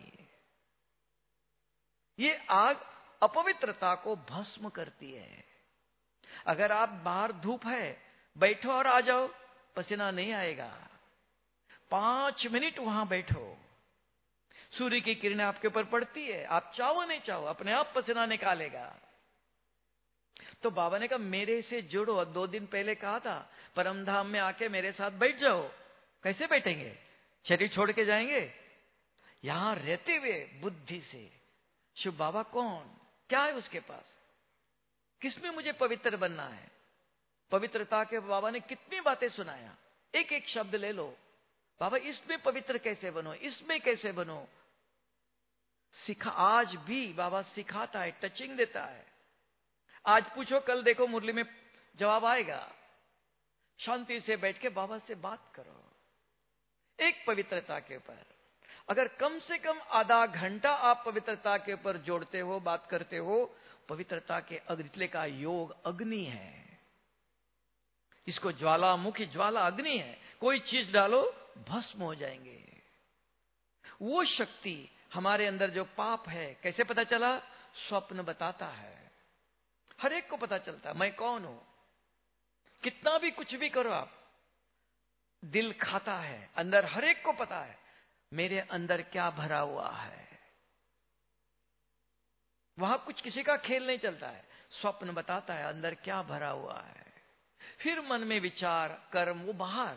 ये आग अपवित्रता को भस्म करती है। अगर आप बाहर धूप है, बैठो और आ जाओ, पसीना नहीं आएगा। 5 मिनट वहां बैठो, सूर्य की किरणें आपके ऊपर पड़ती है, आप चाहो नहीं चाहो अपने आप पसीना निकालेगा। तो बाबा ने कहा मेरे से जुड़ो। 2 दिन पहले कहा था परमधाम में आके मेरे साथ बैठ जाओ। कैसे बैठेंगे, शरीर छोड़ के जाएंगे। यहां रहते हुए बुद्धि से, शिव बाबा कौन, क्या है उसके पास, किसमें मुझे पवित्र बनना है। पवित्रता के बाबा ने कितनी बातें सुनाया, एक एक शब्द ले लो। बाबा इसमें पवित्र कैसे बनो, इसमें कैसे बनो, सिखा। आज भी बाबा सिखाता है, टचिंग देता है। आज पूछो, कल देखो, मुरली में जवाब आएगा। शांति से बैठ के बाबा से बात करो एक पवित्रता के ऊपर। अगर कम से कम आधा घंटा आप पवित्रता के ऊपर जोड़ते हो, बात करते हो, पवित्रता के अग्नि का योग अग्नि है। इसको ज्वालामुखी, ज्वाला अग्नि है। कोई चीज डालो भस्म हो जाएंगे। वो शक्ति हमारे अंदर जो पाप है, कैसे पता चला? स्वप्न बताता है। हर एक को पता चलता है मैं कौन हूं। कितना भी कुछ भी करो आप, दिल खाता है, अंदर हर एक को पता है मेरे अंदर क्या भरा हुआ है। वहां कुछ किसी का खेल नहीं चलता है। स्वप्न बताता है अंदर क्या भरा हुआ है। फिर मन में विचार, कर्म, वो बाहर।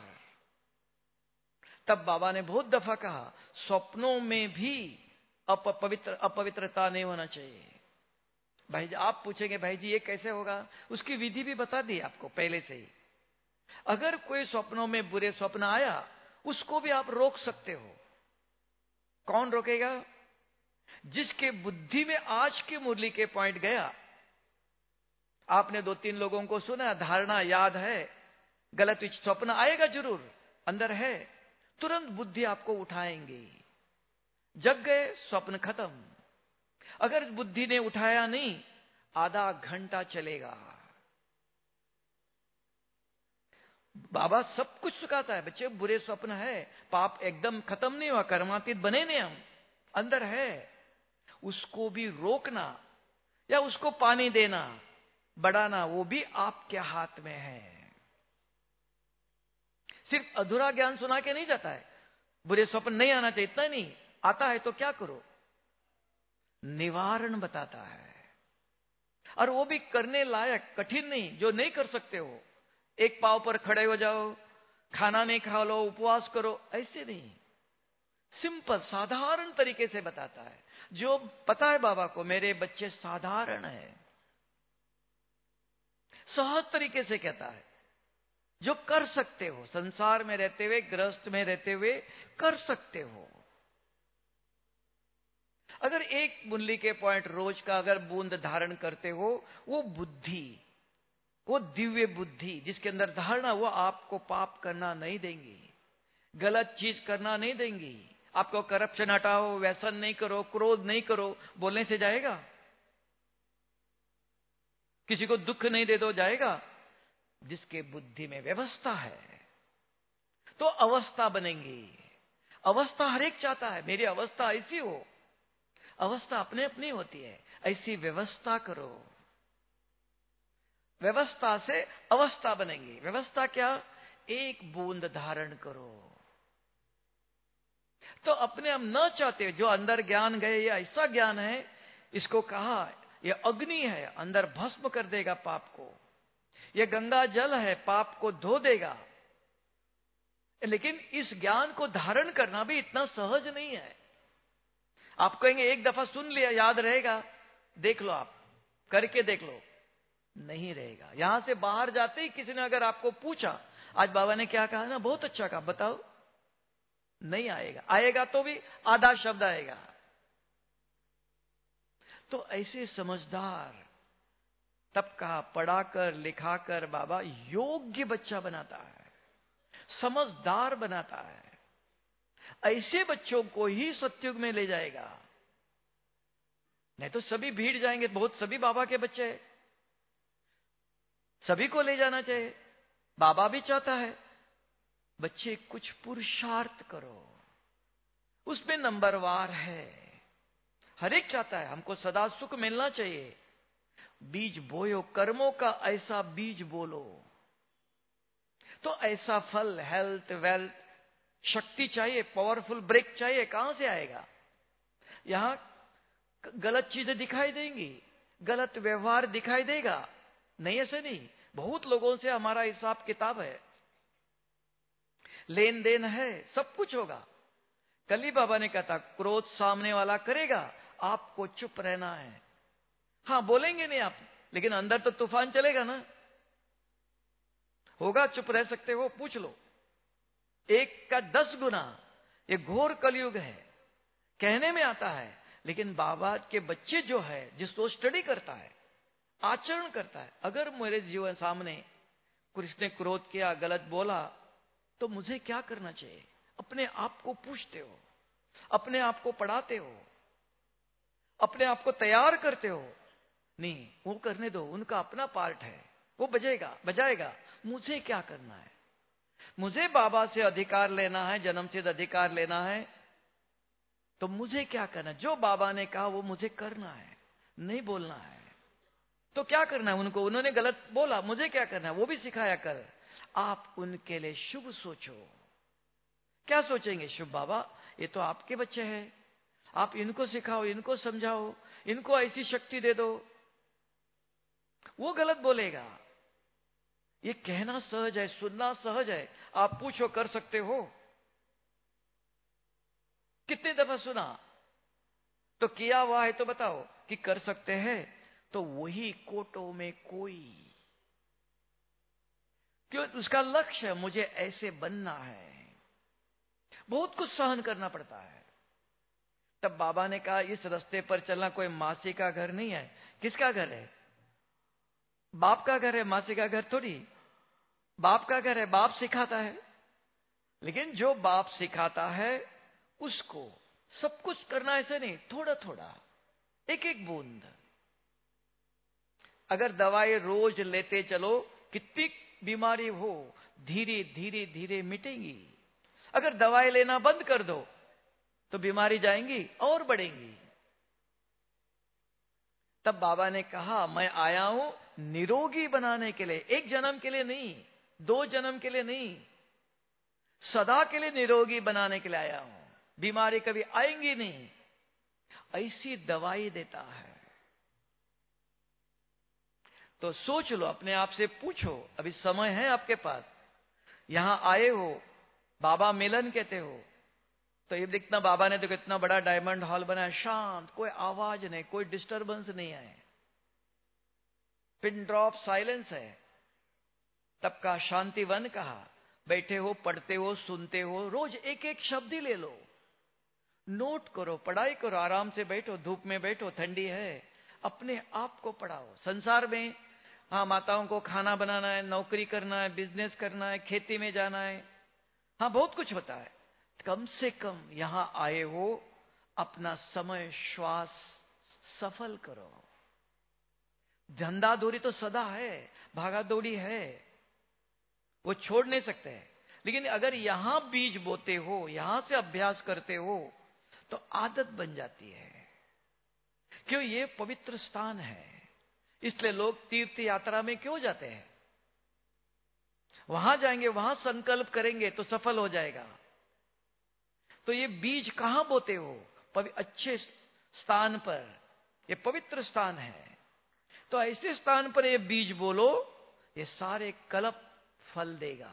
तब बाबा ने बहुत दफा कहा, स्वप्नों में भी अपवित्रता नहीं होना चाहिए। भाई जी, आप पूछेंगे भाई जी ये कैसे होगा? उसकी विधि भी बता दी आपको पहले से ही। अगर कोई स्वप्नों में बुरे स्वप्न आया, उसको भी आप रोक सकते हो। कौन रोकेगा? जिसके बुद्धि में आज की मुरली के पॉइंट गया। आपने 2-3 लोगों को सुना, धारणा याद है, गलत स्वप्न आएगा जरूर, अंदर है, तुरंत बुद्धि आपको उठाएंगे। जग गए, स्वप्न खत्म। अगर बुद्धि ने उठाया नहीं, आधा घंटा चलेगा। बाबा सब कुछ सिखाता है। बच्चे, बुरे स्वप्न है, पाप एकदम खत्म नहीं हुआ, कर्मातीत बने नहीं हम, अंदर है। उसको भी रोकना या उसको पानी देना, बढ़ाना, वो भी आपके हाथ में है। सिर्फ अधूरा ज्ञान सुना के नहीं जाता है। बुरे स्वप्न नहीं आना चाहिए, इतना नहीं। आता है तो क्या करो? निवारण बताता है। और वो भी करने लायक, कठिन नहीं, जो नहीं कर सकते हो। एक पांव पर खड़े हो जाओ, खाना नहीं खा लो, उपवास करो, ऐसे नहीं। सिंपल, साधारण तरीके से बताता है। जो पता है बाबा को मेरे बच्चे साधारण है, सहज तरीके से कहता है। जो कर सकते हो, संसार में रहते हुए, गृहस्थ में रहते हुए कर सकते हो। अगर एक मुरली के पॉइंट रोज का अगर बूंद धारण करते हो, वो बुद्धि, वो दिव्य बुद्धि जिसके अंदर धारणा, वो आपको पाप करना नहीं देंगी, गलत चीज करना नहीं देंगी। आपको करप्शन हटाओ, व्यसन नहीं करो, क्रोध नहीं करो, बोलने से जाएगा? किसी को दुख नहीं दे दो, जाएगा? जिसके बुद्धि में व्यवस्था है तो अवस्था बनेंगी। अवस्था हर एक चाहता है मेरी अवस्था ऐसी हो। अवस्था अपने अपनी होती है, ऐसी व्यवस्था करो। व्यवस्था से अवस्था बनेंगी। व्यवस्था क्या? एक बूंद धारण करो। तो अपने हम न चाहते, जो अंदर ज्ञान गए, ये ऐसा ज्ञान है, इसको कहा ये अग्नि है, अंदर भस्म कर देगा पाप को। ये गंगा जल है, पाप को धो देगा। लेकिन इस ज्ञान को धारण करना भी इतना सहज नहीं है। आप कहेंगे एक दफा सुन लिया याद रहेगा, देख लो, आप करके देख लो, नहीं रहेगा। यहां से बाहर जाते ही किसी ने अगर आपको पूछा आज बाबा ने क्या कहा ना, बहुत अच्छा कहा, बताओ, नहीं आएगा। आएगा तो भी आधा शब्द आएगा। तो ऐसे समझदार, तब कहा पढ़ाकर लिखाकर बाबा योग्य बच्चा बनाता है, समझदार बनाता है। ऐसे बच्चों को ही सत्युग में ले जाएगा। नहीं तो सभी भीड़ जाएंगे, बहुत सभी बाबा के बच्चे हैं, सभी को ले जाना चाहिए। बाबा भी चाहता है बच्चे कुछ पुरुषार्थ करो, उसमें नंबरवार है। हर एक चाहता है हमको सदा सुख मिलना चाहिए। बीज बोयो, कर्मों का ऐसा बीज बोलो तो ऐसा फल, हेल्थ, वेल्थ, शक्ति चाहिए, पावरफुल ब्रेक चाहिए, कहां से आएगा? यहां गलत चीजें दिखाई देंगी, गलत व्यवहार दिखाई देगा, नहीं ऐसे नहीं। बहुत लोगों से हमारा हिसाब किताब है, लेन देन है, सब कुछ होगा। कल ही बाबा ने कहा था क्रोध सामने वाला करेगा, आपको चुप रहना है। हाँ बोलेंगे नहीं आप, लेकिन अंदर तो तूफान चलेगा ना। होगा, चुप रह सकते हो, पूछ लो। 1 का 10 गुना, ये घोर कलयुग है। कहने में आता है, लेकिन बाबा के बच्चे जो है, जिसको स्टडी करता है, आचरण करता है। अगर मेरे जीवन सामने कृष्ण ने क्रोध किया, गलत बोला, तो मुझे क्या करना चाहिए? अपने आप को पूछते हो, अपने आप को पढ़ाते हो, अपने आप को तैयार करते हो। नहीं, वो करने दो, उनका अपना पार्ट है, वो बजाएगा। मुझे क्या करना है? मुझे बाबा से अधिकार लेना है, जन्म सिद्ध अधिकार लेना है। तो मुझे क्या करना है? जो बाबा ने कहा वो मुझे करना है, नहीं बोलना है। तो क्या करना है उनको? उन्होंने गलत बोला, मुझे क्या करना है? वो भी सिखाया कर। आप उनके लिए शुभ सोचो। क्या सोचेंगे? शुभ बाबा, ये तो आपके बच्चे हैं, आप इनको सिखाओ, इनको समझाओ, इनको ऐसी शक्ति दे दो। वो गलत बोलेगा। ये कहना सहज है, सुनना सहज है। आप पूछो, कर सकते हो? कितनी दफा सुना? तो किया हुआ है तो बताओ कि कर सकते हैं। तो वही कोटों में कोई, क्यों? उसका लक्ष्य मुझे ऐसे बनना है। बहुत कुछ सहन करना पड़ता है। तब बाबा ने कहा, इस रास्ते पर चलना कोई मासी का घर नहीं है। किसका घर है? बाप का घर है, मासी का घर थोड़ी। बाप का घर है, बाप सिखाता है। लेकिन जो बाप सिखाता है उसको सब कुछ करना ऐसे नहीं, थोड़ा थोड़ा, एक एक बूंद। अगर दवाई रोज लेते चलो, कितनी बीमारी हो धीरे धीरे धीरे मिटेंगी। अगर दवाई लेना बंद कर दो तो बीमारी जाएंगी और बढ़ेंगी। तब बाबा ने कहा, मैं आया हूं निरोगी बनाने के लिए, एक जन्म के लिए नहीं, 2 जन्म के लिए नहीं, सदा के लिए निरोगी बनाने के लिए आया हूं। बीमारी कभी आएंगी नहीं, ऐसी दवाई देता है। तो सोच लो, अपने आप से पूछो, अभी समय है आपके पास। यहां आए हो, बाबा मिलन कहते हो, तो ये दिखना, बाबा ने तो कितना बड़ा डायमंड हॉल बनाया, शांत, कोई आवाज नहीं, कोई डिस्टरबेंस नहीं है, पिन ड्रॉप साइलेंस है। तब का शांति वन कहा। बैठे हो, पढ़ते हो, सुनते हो, रोज एक एक शब्द ही ले लो, नोट करो, पढ़ाई करो, आराम से बैठो, धूप में बैठो, ठंडी है, अपने आप को पढ़ाओ। संसार में हाँ, माताओं को खाना बनाना है, नौकरी करना है, बिजनेस करना है, खेती में जाना है, हाँ बहुत कुछ होता है। कम से कम यहां आए हो, अपना समय श्वास सफल करो। धंधा दौड़ी तो सदा है, भागा दौड़ी है, वो छोड़ नहीं सकते। लेकिन अगर यहां बीज बोते हो, यहां से अभ्यास करते हो, तो आदत बन जाती है। क्यों? ये पवित्र स्थान है, इसलिए लोग तीर्थ यात्रा में क्यों जाते हैं? वहां जाएंगे, वहां संकल्प करेंगे तो सफल हो जाएगा। तो ये बीज कहां बोते हो? अच्छे स्थान पर, ये पवित्र स्थान है। तो ऐसे स्थान पर ये बीज बोलो, ये सारे कल्प फल देगा।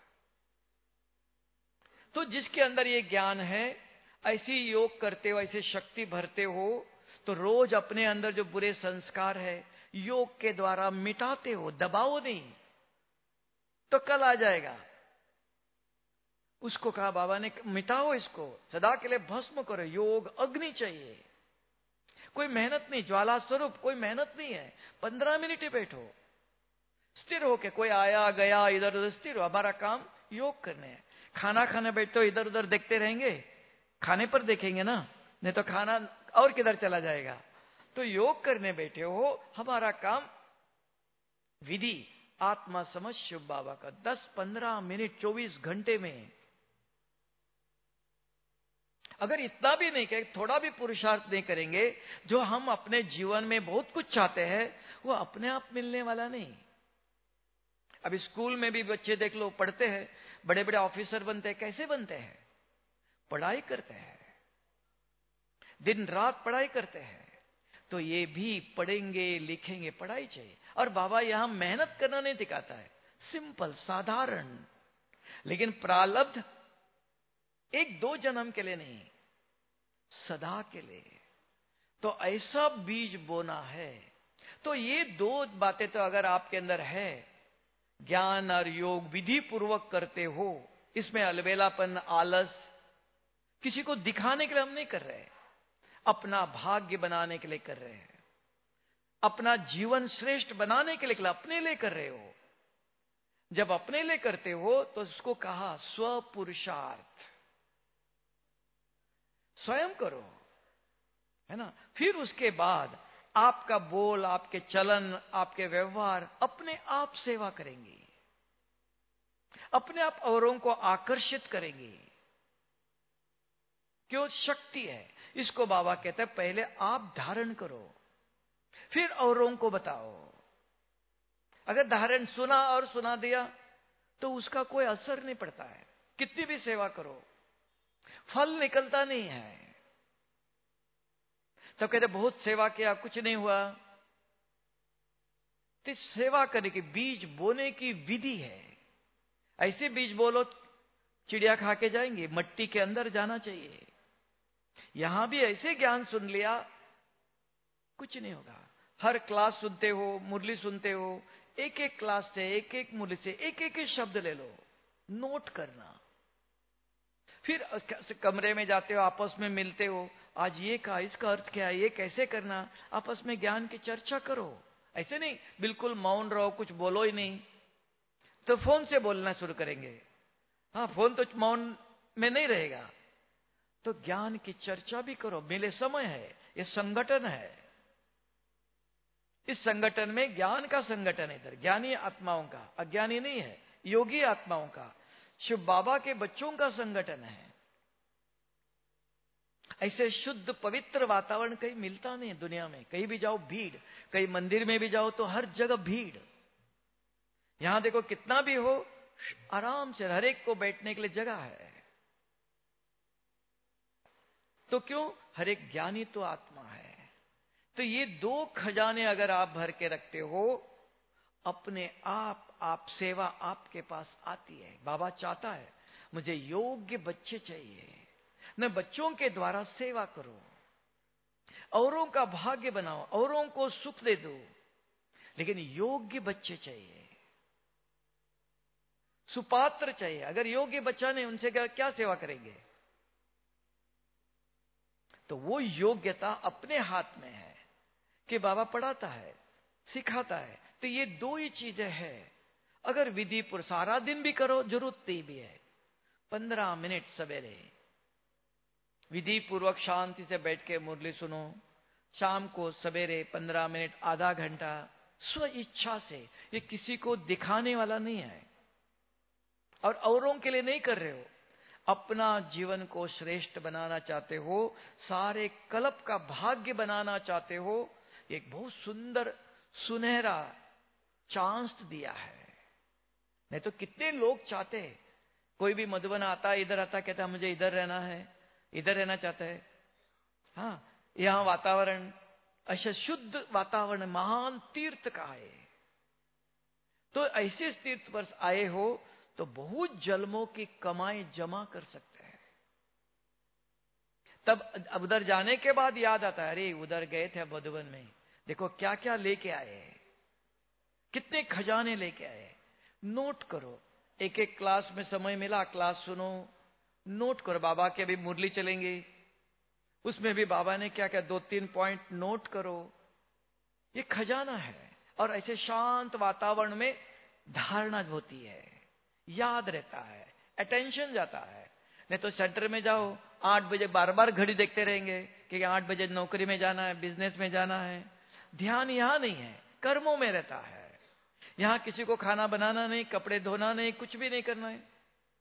तो जिसके अंदर ये ज्ञान है, ऐसी योग करते हो, ऐसे शक्ति भरते हो, तो रोज अपने अंदर जो बुरे संस्कार है योग के द्वारा मिटाते हो, दबाओ नहीं, तो कल आ जाएगा। उसको कहा बाबा ने, मिटाओ इसको, सदा के लिए भस्म करो। योग अग्नि चाहिए, कोई मेहनत नहीं, ज्वाला स्वरूप, कोई मेहनत नहीं है। 15 मिनट ही बैठो, स्थिर होके, कोई आया गया इधर उधर, स्थिर हो। हमारा काम योग करने है। खाना खाने बैठो, इधर उधर देखते रहेंगे, खाने पर देखेंगे ना, नहीं तो खाना और किधर चला जाएगा। तो योग करने बैठे हो, हमारा काम विधि आत्मा समझ शिव बाबा का 10-15 मिनट 24 घंटे में। अगर इतना भी नहीं करें, थोड़ा भी पुरुषार्थ नहीं करेंगे, जो हम अपने जीवन में बहुत कुछ चाहते हैं वो अपने आप मिलने वाला नहीं। अभी स्कूल में भी बच्चे देख लो, पढ़ते हैं, बड़े बड़े ऑफिसर बनते हैं। कैसे बनते हैं? पढ़ाई करते हैं, दिन रात पढ़ाई करते हैं। तो ये भी पढ़ेंगे, लिखेंगे, पढ़ाई चाहिए। और बाबा यहां मेहनत करना नहीं दिखाता है, सिंपल साधारण। लेकिन प्रारब्ध 1-2 जन्म के लिए नहीं, सदा के लिए। तो ऐसा बीज बोना है। तो ये 2 बातें तो अगर आपके अंदर है, ज्ञान और योग विधि पूर्वक करते हो, इसमें अलबेलापन, आलस किसी को दिखाने के लिए हम नहीं कर रहे, अपना भाग्य बनाने के लिए कर रहे हैं। अपना जीवन श्रेष्ठ बनाने के लिए अपने लिए कर रहे हो। जब अपने लिए करते हो तो उसको कहा स्वपुरुषार्थ, स्वयं करो, है ना। फिर उसके बाद आपका बोल, आपके चलन, आपके व्यवहार अपने आप सेवा करेंगे, अपने आप औरों को आकर्षित करेंगे। क्यों? शक्ति है। इसको बाबा कहते हैं पहले आप धारण करो, फिर औरों को बताओ। अगर धारण सुना और सुना दिया तो उसका कोई असर नहीं पड़ता है, कितनी भी सेवा करो फल निकलता नहीं है। तो कहते बहुत सेवा किया कुछ नहीं हुआ। तो सेवा करने की, बीज बोने की विधि है। ऐसे बीज बोलो चिड़िया खा के जाएंगे, मट्टी के अंदर जाना चाहिए। यहां भी ऐसे ज्ञान सुन लिया कुछ नहीं होगा। हर क्लास सुनते हो, मुरली सुनते हो, एक एक क्लास से, एक एक मुरली से एक एक शब्द ले लो, नोट करना। फिर कमरे में जाते हो, आपस में मिलते हो, आज ये कहा, इसका अर्थ क्या है, ये कैसे करना, आपस में ज्ञान की चर्चा करो। ऐसे नहीं बिल्कुल मौन रहो, कुछ बोलो ही नहीं, तो फोन से बोलना शुरू करेंगे। हाँ, फोन तो मौन में नहीं रहेगा। तो ज्ञान की चर्चा भी करो, मिले समय है, ये संगठन है। इस संगठन में ज्ञान का संगठन है, इधर ज्ञानी आत्माओं का, अज्ञानी नहीं है, योगी आत्माओं का, शिव बाबा के बच्चों का संगठन है। ऐसे शुद्ध पवित्र वातावरण कहीं मिलता नहीं है दुनिया में। कहीं भी जाओ भीड़, कहीं मंदिर में भी जाओ तो हर जगह भीड़। यहां देखो कितना भी हो, आराम से हर एक को बैठने के लिए जगह है। तो क्यों? हर एक ज्ञानी तो आत्मा है। तो ये दो खजाने अगर आप भर के रखते हो, अपने आप सेवा आपके पास आती है। बाबा चाहता है मुझे योग्य बच्चे चाहिए, मैं बच्चों के द्वारा सेवा करो, औरों का भाग्य बनाओ, औरों को सुख दे दो, लेकिन योग्य बच्चे चाहिए, सुपात्र चाहिए। अगर योग्य बच्चा नहीं, उनसे क्या सेवा करेंगे? तो वो योग्यता अपने हाथ में है कि बाबा पढ़ाता है, सिखाता है। तो ये दो ही चीजें हैं। अगर विधि पर सारा दिन भी करो, जरूरत नहीं भी है, 15 मिनट सवेरे विधि पूर्वक शांति से बैठ के मुरली सुनो, शाम को सवेरे 15 मिनट, आधा घंटा स्व इच्छा से। ये किसी को दिखाने वाला नहीं है और औरों के लिए नहीं कर रहे हो। अपना जीवन को श्रेष्ठ बनाना चाहते हो, सारे कल्प का भाग्य बनाना चाहते हो, एक बहुत सुंदर सुनहरा चांस दिया है। नहीं तो कितने लोग चाहते हैं, कोई भी मधुबन आता, इधर आता, कहता मुझे इधर रहना है, इधर रहना चाहता है। हाँ, यहां वातावरण ऐसा शुद्ध वातावरण, महान तीर्थ का है। तो ऐसे तीर्थ पर आए हो तो बहुत जन्मों की कमाई जमा कर सकते हैं। तब उधर जाने के बाद याद आता है, अरे उधर गए थे मधुबन में, देखो क्या क्या लेके आए, कितने खजाने लेके आए। नोट करो, एक एक क्लास में समय मिला, क्लास सुनो, नोट करो। बाबा के अभी मुरली चलेंगे, उसमें भी बाबा ने क्या क्या 2-3 पॉइंट नोट करो। ये खजाना है। और ऐसे शांत वातावरण में धारणा होती है, याद रहता है, अटेंशन जाता है। नहीं तो सेंटर में जाओ, 8 बजे बार बार घड़ी देखते रहेंगे कि 8 बजे नौकरी में जाना है, बिजनेस में जाना है। ध्यान यहां नहीं है, कर्मों में रहता है। यहां किसी को खाना बनाना नहीं, कपड़े धोना नहीं, कुछ भी नहीं करना है।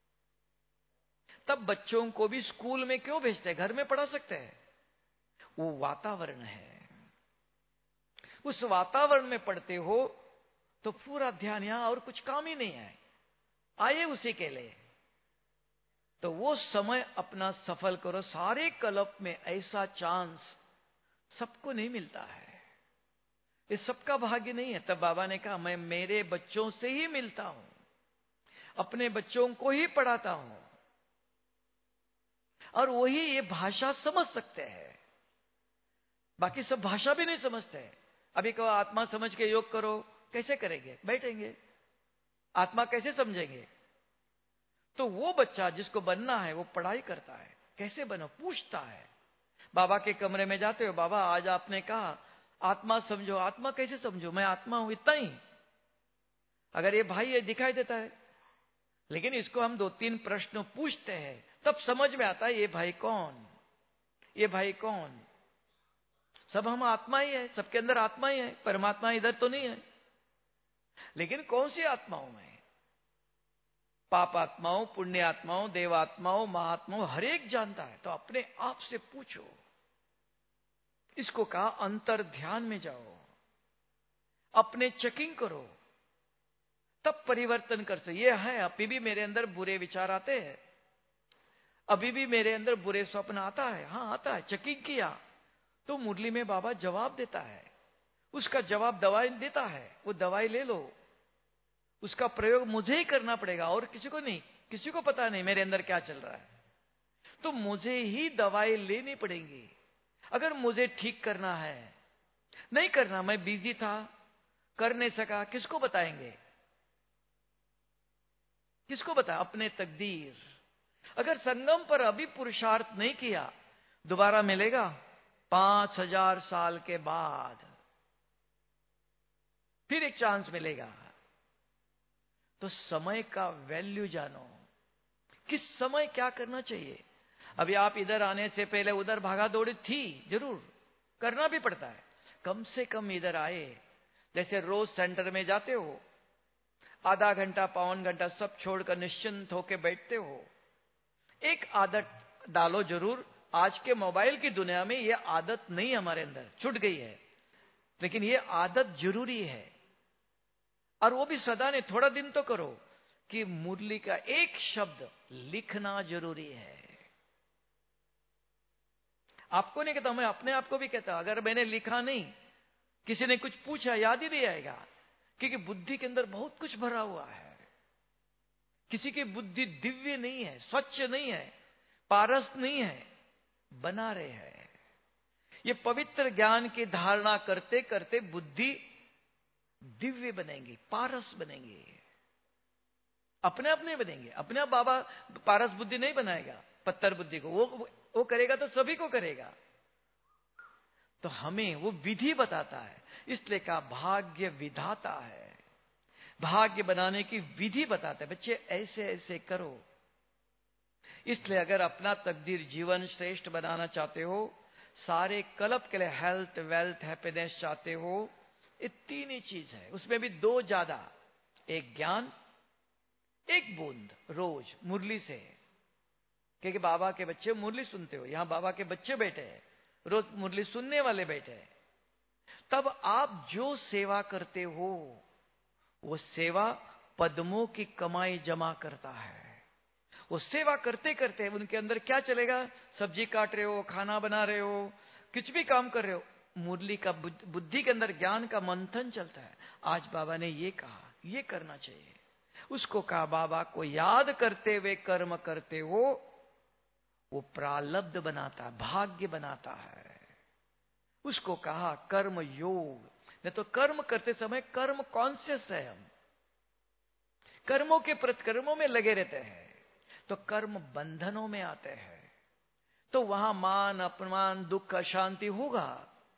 तब बच्चों को भी स्कूल में क्यों भेजते हैं? घर में पढ़ा सकते हैं। वो वातावरण है, उस वातावरण में पढ़ते हो तो पूरा ध्यान यहां, और कुछ काम ही नहीं है, आए उसी के लिए। तो वो समय अपना सफल करो। सारे कल्प में ऐसा चांस सबको नहीं मिलता है, ये सबका भाग्य नहीं है। तब बाबा ने कहा मैं मेरे बच्चों से ही मिलता हूं, अपने बच्चों को ही पढ़ाता हूं, और वही ये भाषा समझ सकते हैं, बाकी सब भाषा भी नहीं समझते हैं। अभी कहो आत्मा समझ के योग करो, कैसे करेंगे? बैठेंगे, आत्मा कैसे समझेंगे? तो वो बच्चा जिसको बनना है वो पढ़ाई करता है, कैसे बनो, पूछता है। बाबा के कमरे में जाते हो, बाबा आज आपने कहा आत्मा समझो, आत्मा कैसे समझो, मैं आत्मा हूं इतना ही। अगर ये भाई ये दिखाई देता है, लेकिन इसको हम 2-3 प्रश्न पूछते हैं तब समझ में आता है ये भाई कौन, ये भाई कौन। सब हम आत्मा ही है, सबके अंदर आत्मा ही है, परमात्मा इधर तो नहीं है। लेकिन कौन सी आत्माओं में, पाप आत्माओं, पुण्य आत्माओं, देवात्माओं, महात्माओं, हर एक जानता है। तो अपने आप से पूछो। इसको कहा अंतर ध्यान में जाओ, अपने चेकिंग करो, तब परिवर्तन कर सकते। ये है, अभी भी मेरे अंदर बुरे विचार आते हैं, अभी भी मेरे अंदर बुरे स्वप्न आता है। हाँ आता है, चेकिंग किया तो मुरली में बाबा जवाब देता है, उसका जवाब दवाई देता है, वो दवाई ले लो। उसका प्रयोग मुझे ही करना पड़ेगा और किसी को नहीं। किसी को पता नहीं मेरे अंदर क्या चल रहा है, तो मुझे ही दवाई लेनी पड़ेगी। अगर मुझे ठीक करना है, नहीं करना, मैं बिजी था, कर नहीं सका, किसको बताएंगे, किसको बता, अपने तकदीर। अगर संगम पर अभी पुरुषार्थ नहीं किया, दोबारा मिलेगा 5000 साल के बाद, फिर एक चांस मिलेगा। तो समय का वैल्यू जानो, किस समय क्या करना चाहिए। अभी आप इधर आने से पहले उधर भागा दौड़ी थी, जरूर करना भी पड़ता है। कम से कम इधर आए, जैसे रोज सेंटर में जाते हो, आधा घंटा पौन घंटा सब छोड़कर निश्चिंत होकर बैठते हो, एक आदत डालो जरूर। आज के मोबाइल की दुनिया में यह आदत नहीं हमारे अंदर, छूट गई है, लेकिन यह आदत जरूरी है। और वो भी सदा नहीं, थोड़ा दिन तो करो कि मुरली का एक शब्द लिखना जरूरी है। आपको नहीं कहता, मैं अपने आप को भी कहता, अगर मैंने लिखा नहीं, किसी ने कुछ पूछा, याद ही नहीं आएगा, क्योंकि बुद्धि के अंदर बहुत कुछ भरा हुआ है। किसी की बुद्धि दिव्य नहीं है, स्वच्छ नहीं है, पारस नहीं है, बना रहे हैं। ये पवित्र ज्ञान की धारणा करते करते बुद्धि दिव्य बनेंगी, पारस बनेंगे। अपने आप नहीं बनेंगे, अपने आप बाबा पारस बुद्धि नहीं बनाएगा पत्थर बुद्धि को, वो करेगा तो सभी को करेगा। तो हमें वो विधि बताता है, इसलिए कहा भाग्य विधाता है, भाग्य बनाने की विधि बताता है। बच्चे ऐसे ऐसे करो। इसलिए अगर अपना तकदीर जीवन श्रेष्ठ बनाना चाहते हो, सारे कल्प के लिए हेल्थ, वेल्थ, हैप्पीनेस चाहते हो, ये 3 ही चीज है। उसमें भी 2 ज्यादा, एक ज्ञान, एक बूंद रोज मुरली से। क्योंकि बाबा के बच्चे मुरली सुनते हो, यहां बाबा के बच्चे बैठे हैं, रोज मुरली सुनने वाले बैठे हैं। तब आप जो सेवा करते हो, वो सेवा पद्मों की कमाई जमा करता है। वो सेवा करते करते उनके अंदर क्या चलेगा, सब्जी काट रहे हो, खाना बना रहे हो, कुछ भी काम कर रहे हो, मुरली का बुद्धि के अंदर ज्ञान का मंथन चलता है। आज बाबा ने ये कहा, ये करना चाहिए। उसको कहा बाबा को याद करते हुए कर्म करते हो, वो प्रालब्ध बनाता है, भाग्य बनाता है। उसको कहा कर्म योग। नहीं तो कर्म करते समय कर्म कॉन्शियस है, हम कर्मों के प्रतिकर्मों में लगे रहते हैं, तो कर्म बंधनों में आते हैं। तो वहां मान अपमान दुख अशांति होगा।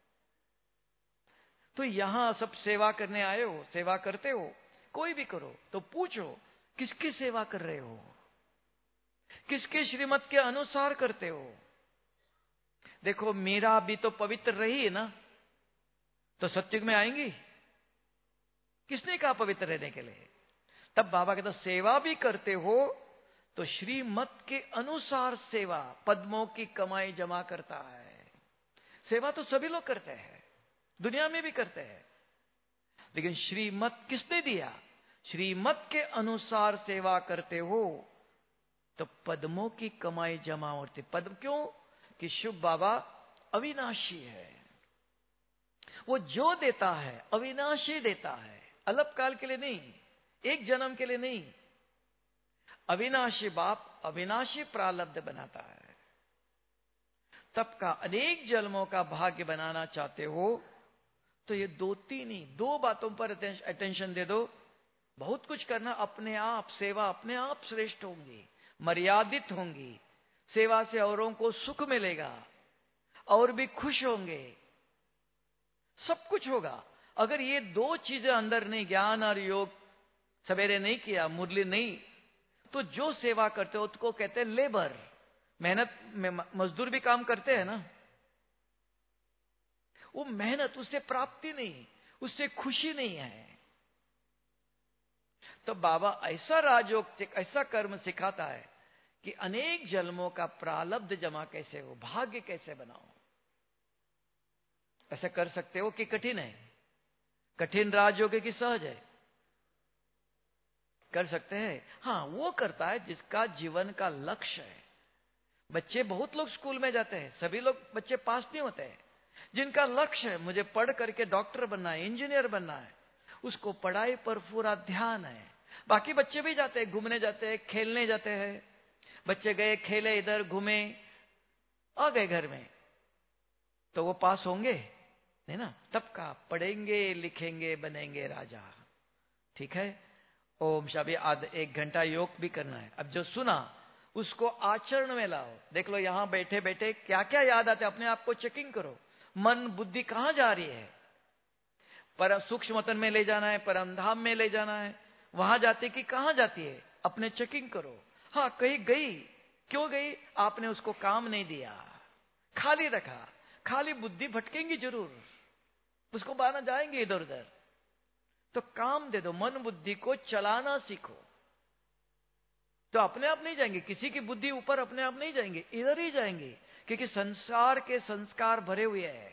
तो यहां सब सेवा करने आए हो, सेवा करते हो, कोई भी करो तो पूछो किसकी सेवा कर रहे हो, किसके श्रीमत के अनुसार करते हो। देखो मीरा भी तो पवित्र रही है ना, तो सत्युग में आएंगी। किसने कहा पवित्र रहने के लिए? तब बाबा कहता सेवा भी करते हो तो श्रीमत के अनुसार सेवा पद्मों की कमाई जमा करता है। सेवा तो सभी लोग करते हैं, दुनिया में भी करते हैं, लेकिन श्रीमत किसने दिया? श्रीमत के अनुसार सेवा करते हो तो पद्मों की कमाई जमा होती। पद्म क्यों? कि शुभ बाबा अविनाशी है, वो जो देता है अविनाशी देता है, अल्पकाल के लिए नहीं, एक जन्म के लिए नहीं। अविनाशी बाप अविनाशी प्रारब्ध बनाता है। तब का अनेक जन्मों का भाग्य बनाना चाहते हो तो ये 2-3 ही 2 बातों पर अटेंशन दे दो, बहुत कुछ करना। अपने आप सेवा अपने आप श्रेष्ठ होंगी, मर्यादित होंगी। सेवा से औरों को सुख मिलेगा और भी खुश होंगे। सब कुछ होगा। अगर ये दो चीजें अंदर नहीं, ज्ञान और योग सवेरे नहीं किया, मुरली नहीं, तो जो सेवा करते हो उसको कहते हैं लेबर। मेहनत में मजदूर भी काम करते हैं ना, वो मेहनत, उससे प्राप्ति नहीं, उससे खुशी नहीं है। तो बाबा ऐसा राजयोग, ऐसा कर्म सिखाता है कि अनेक जन्मों का प्रारब्ध जमा कैसे हो, भाग्य कैसे बनाओ। ऐसा कर सकते हो कि कठिन है? कठिन राजयोग है कि सहज है? कर सकते हैं। हाँ, वो करता है जिसका जीवन का लक्ष्य है। बच्चे, बहुत लोग स्कूल में जाते हैं, सभी लोग बच्चे पास नहीं होते हैं। जिनका लक्ष्य है मुझे पढ़ करके डॉक्टर बनना है, इंजीनियर बनना है, उसको पढ़ाई पर पूरा ध्यान है। बाकी बच्चे भी जाते हैं, घूमने जाते हैं, खेलने जाते हैं। बच्चे गए, खेले, इधर घूमे, आ गए घर में, तो वो पास होंगे नहीं ना। तब का पढ़ेंगे, लिखेंगे, बनेंगे राजा। ठीक है। ओम शाबी आध 1 घंटा योग भी करना है। अब जो सुना उसको आचरण में लाओ। देख लो यहां बैठे बैठे क्या क्या याद आते, अपने आप को चेकिंग करो। मन बुद्धि कहां जा रही है? परम सूक्ष्म वतन में ले जाना है, परम धाम में ले जाना है, वहां जाती कि कहां जाती है? अपने चेकिंग करो। हाँ, कहीं गई, क्यों गई? आपने उसको काम नहीं दिया, खाली रखा। खाली बुद्धि भटकेंगी जरूर, उसको बाना जाएंगे इधर उधर। तो काम दे दो, मन बुद्धि को चलाना सीखो, तो अपने आप नहीं जाएंगे। किसी की बुद्धि ऊपर अपने आप नहीं जाएंगे, इधर ही जाएंगे, क्योंकि संसार के संस्कार भरे हुए हैं।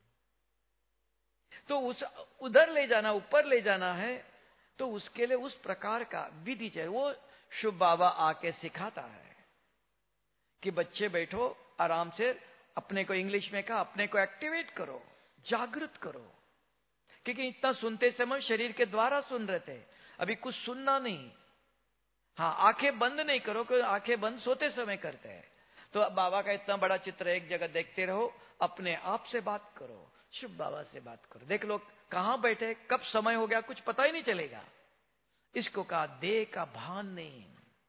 तो उस उधर ले जाना, ऊपर ले जाना है, तो उसके लिए उस प्रकार का विधि चाहिए। वो शुभ बाबा आके सिखाता है कि बच्चे बैठो आराम से, अपने को इंग्लिश में कहा, अपने को एक्टिवेट करो, जागृत करो। क्योंकि इतना सुनते समय शरीर के द्वारा सुन रहे थे, अभी कुछ सुनना नहीं। हाँ, आंखें बंद नहीं करो, क्योंकि आंखें बंद सोते समय करते हैं। तो बाबा का इतना बड़ा चित्र एक जगह देखते रहो, अपने आप से बात करो, शुभ बाबा से बात करो। देख लो कहां बैठे, कब समय हो गया कुछ पता ही नहीं चलेगा। इसको कहा देह का भान नहीं।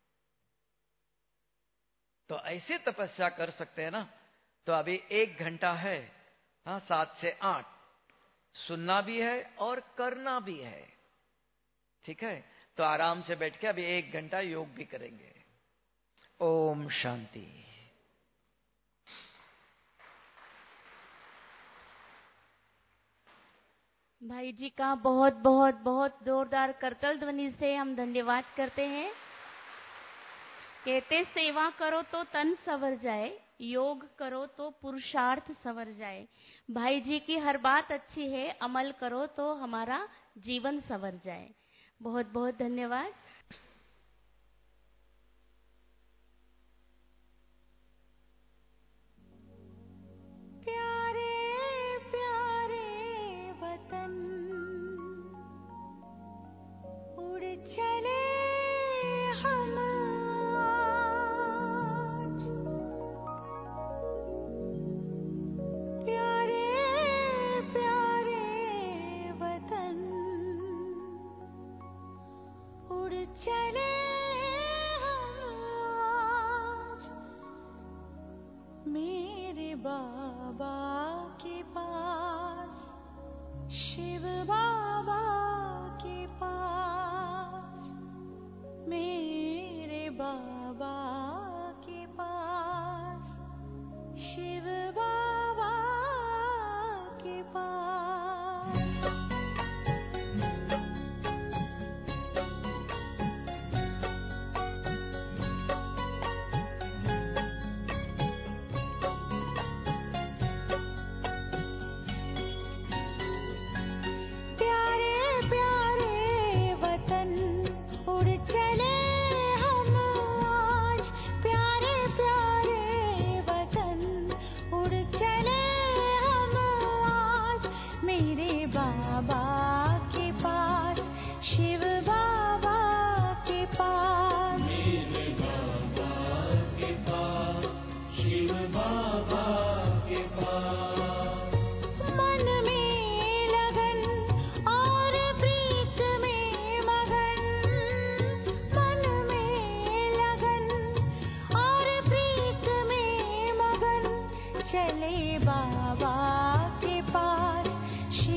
तो ऐसे तपस्या कर सकते हैं ना। तो अभी 1 घंटा है, हाँ, 7 से 8 सुनना भी है और करना भी है। ठीक है। तो आराम से बैठ के अभी 1 घंटा योग भी करेंगे। ओम शांति। भाई जी का बहुत बहुत बहुत जोरदार करतल ध्वनि से हम धन्यवाद करते हैं। कहते सेवा करो तो तन संवर जाए, योग करो तो पुरुषार्थ संवर जाए। भाई जी की हर बात अच्छी है, अमल करो तो हमारा जीवन संवर जाए। बहुत बहुत धन्यवाद। प्यारे प्यारे वतन, उड़ चले हम आज। प्यारे प्यारे वतन, उड़ चले हम आज। मेरे बाबा के पास, शिव बाबा के पास, मेरे बाबा के पास, शिव बाबा के पास। प्यारे प्यारे वतन, उड़ चले हम आज। प्यारे प्यारे वतन, उड़ चले हम आज। मेरे बाबा के पास, शिव बाबा के पास, मेरे बाबा के पास, शिव बाबा के पास। मन में लगन और प्रीत में मगन, मन में लगन और प्रीत में मगन। चले बाबा के पास, शिव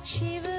शिव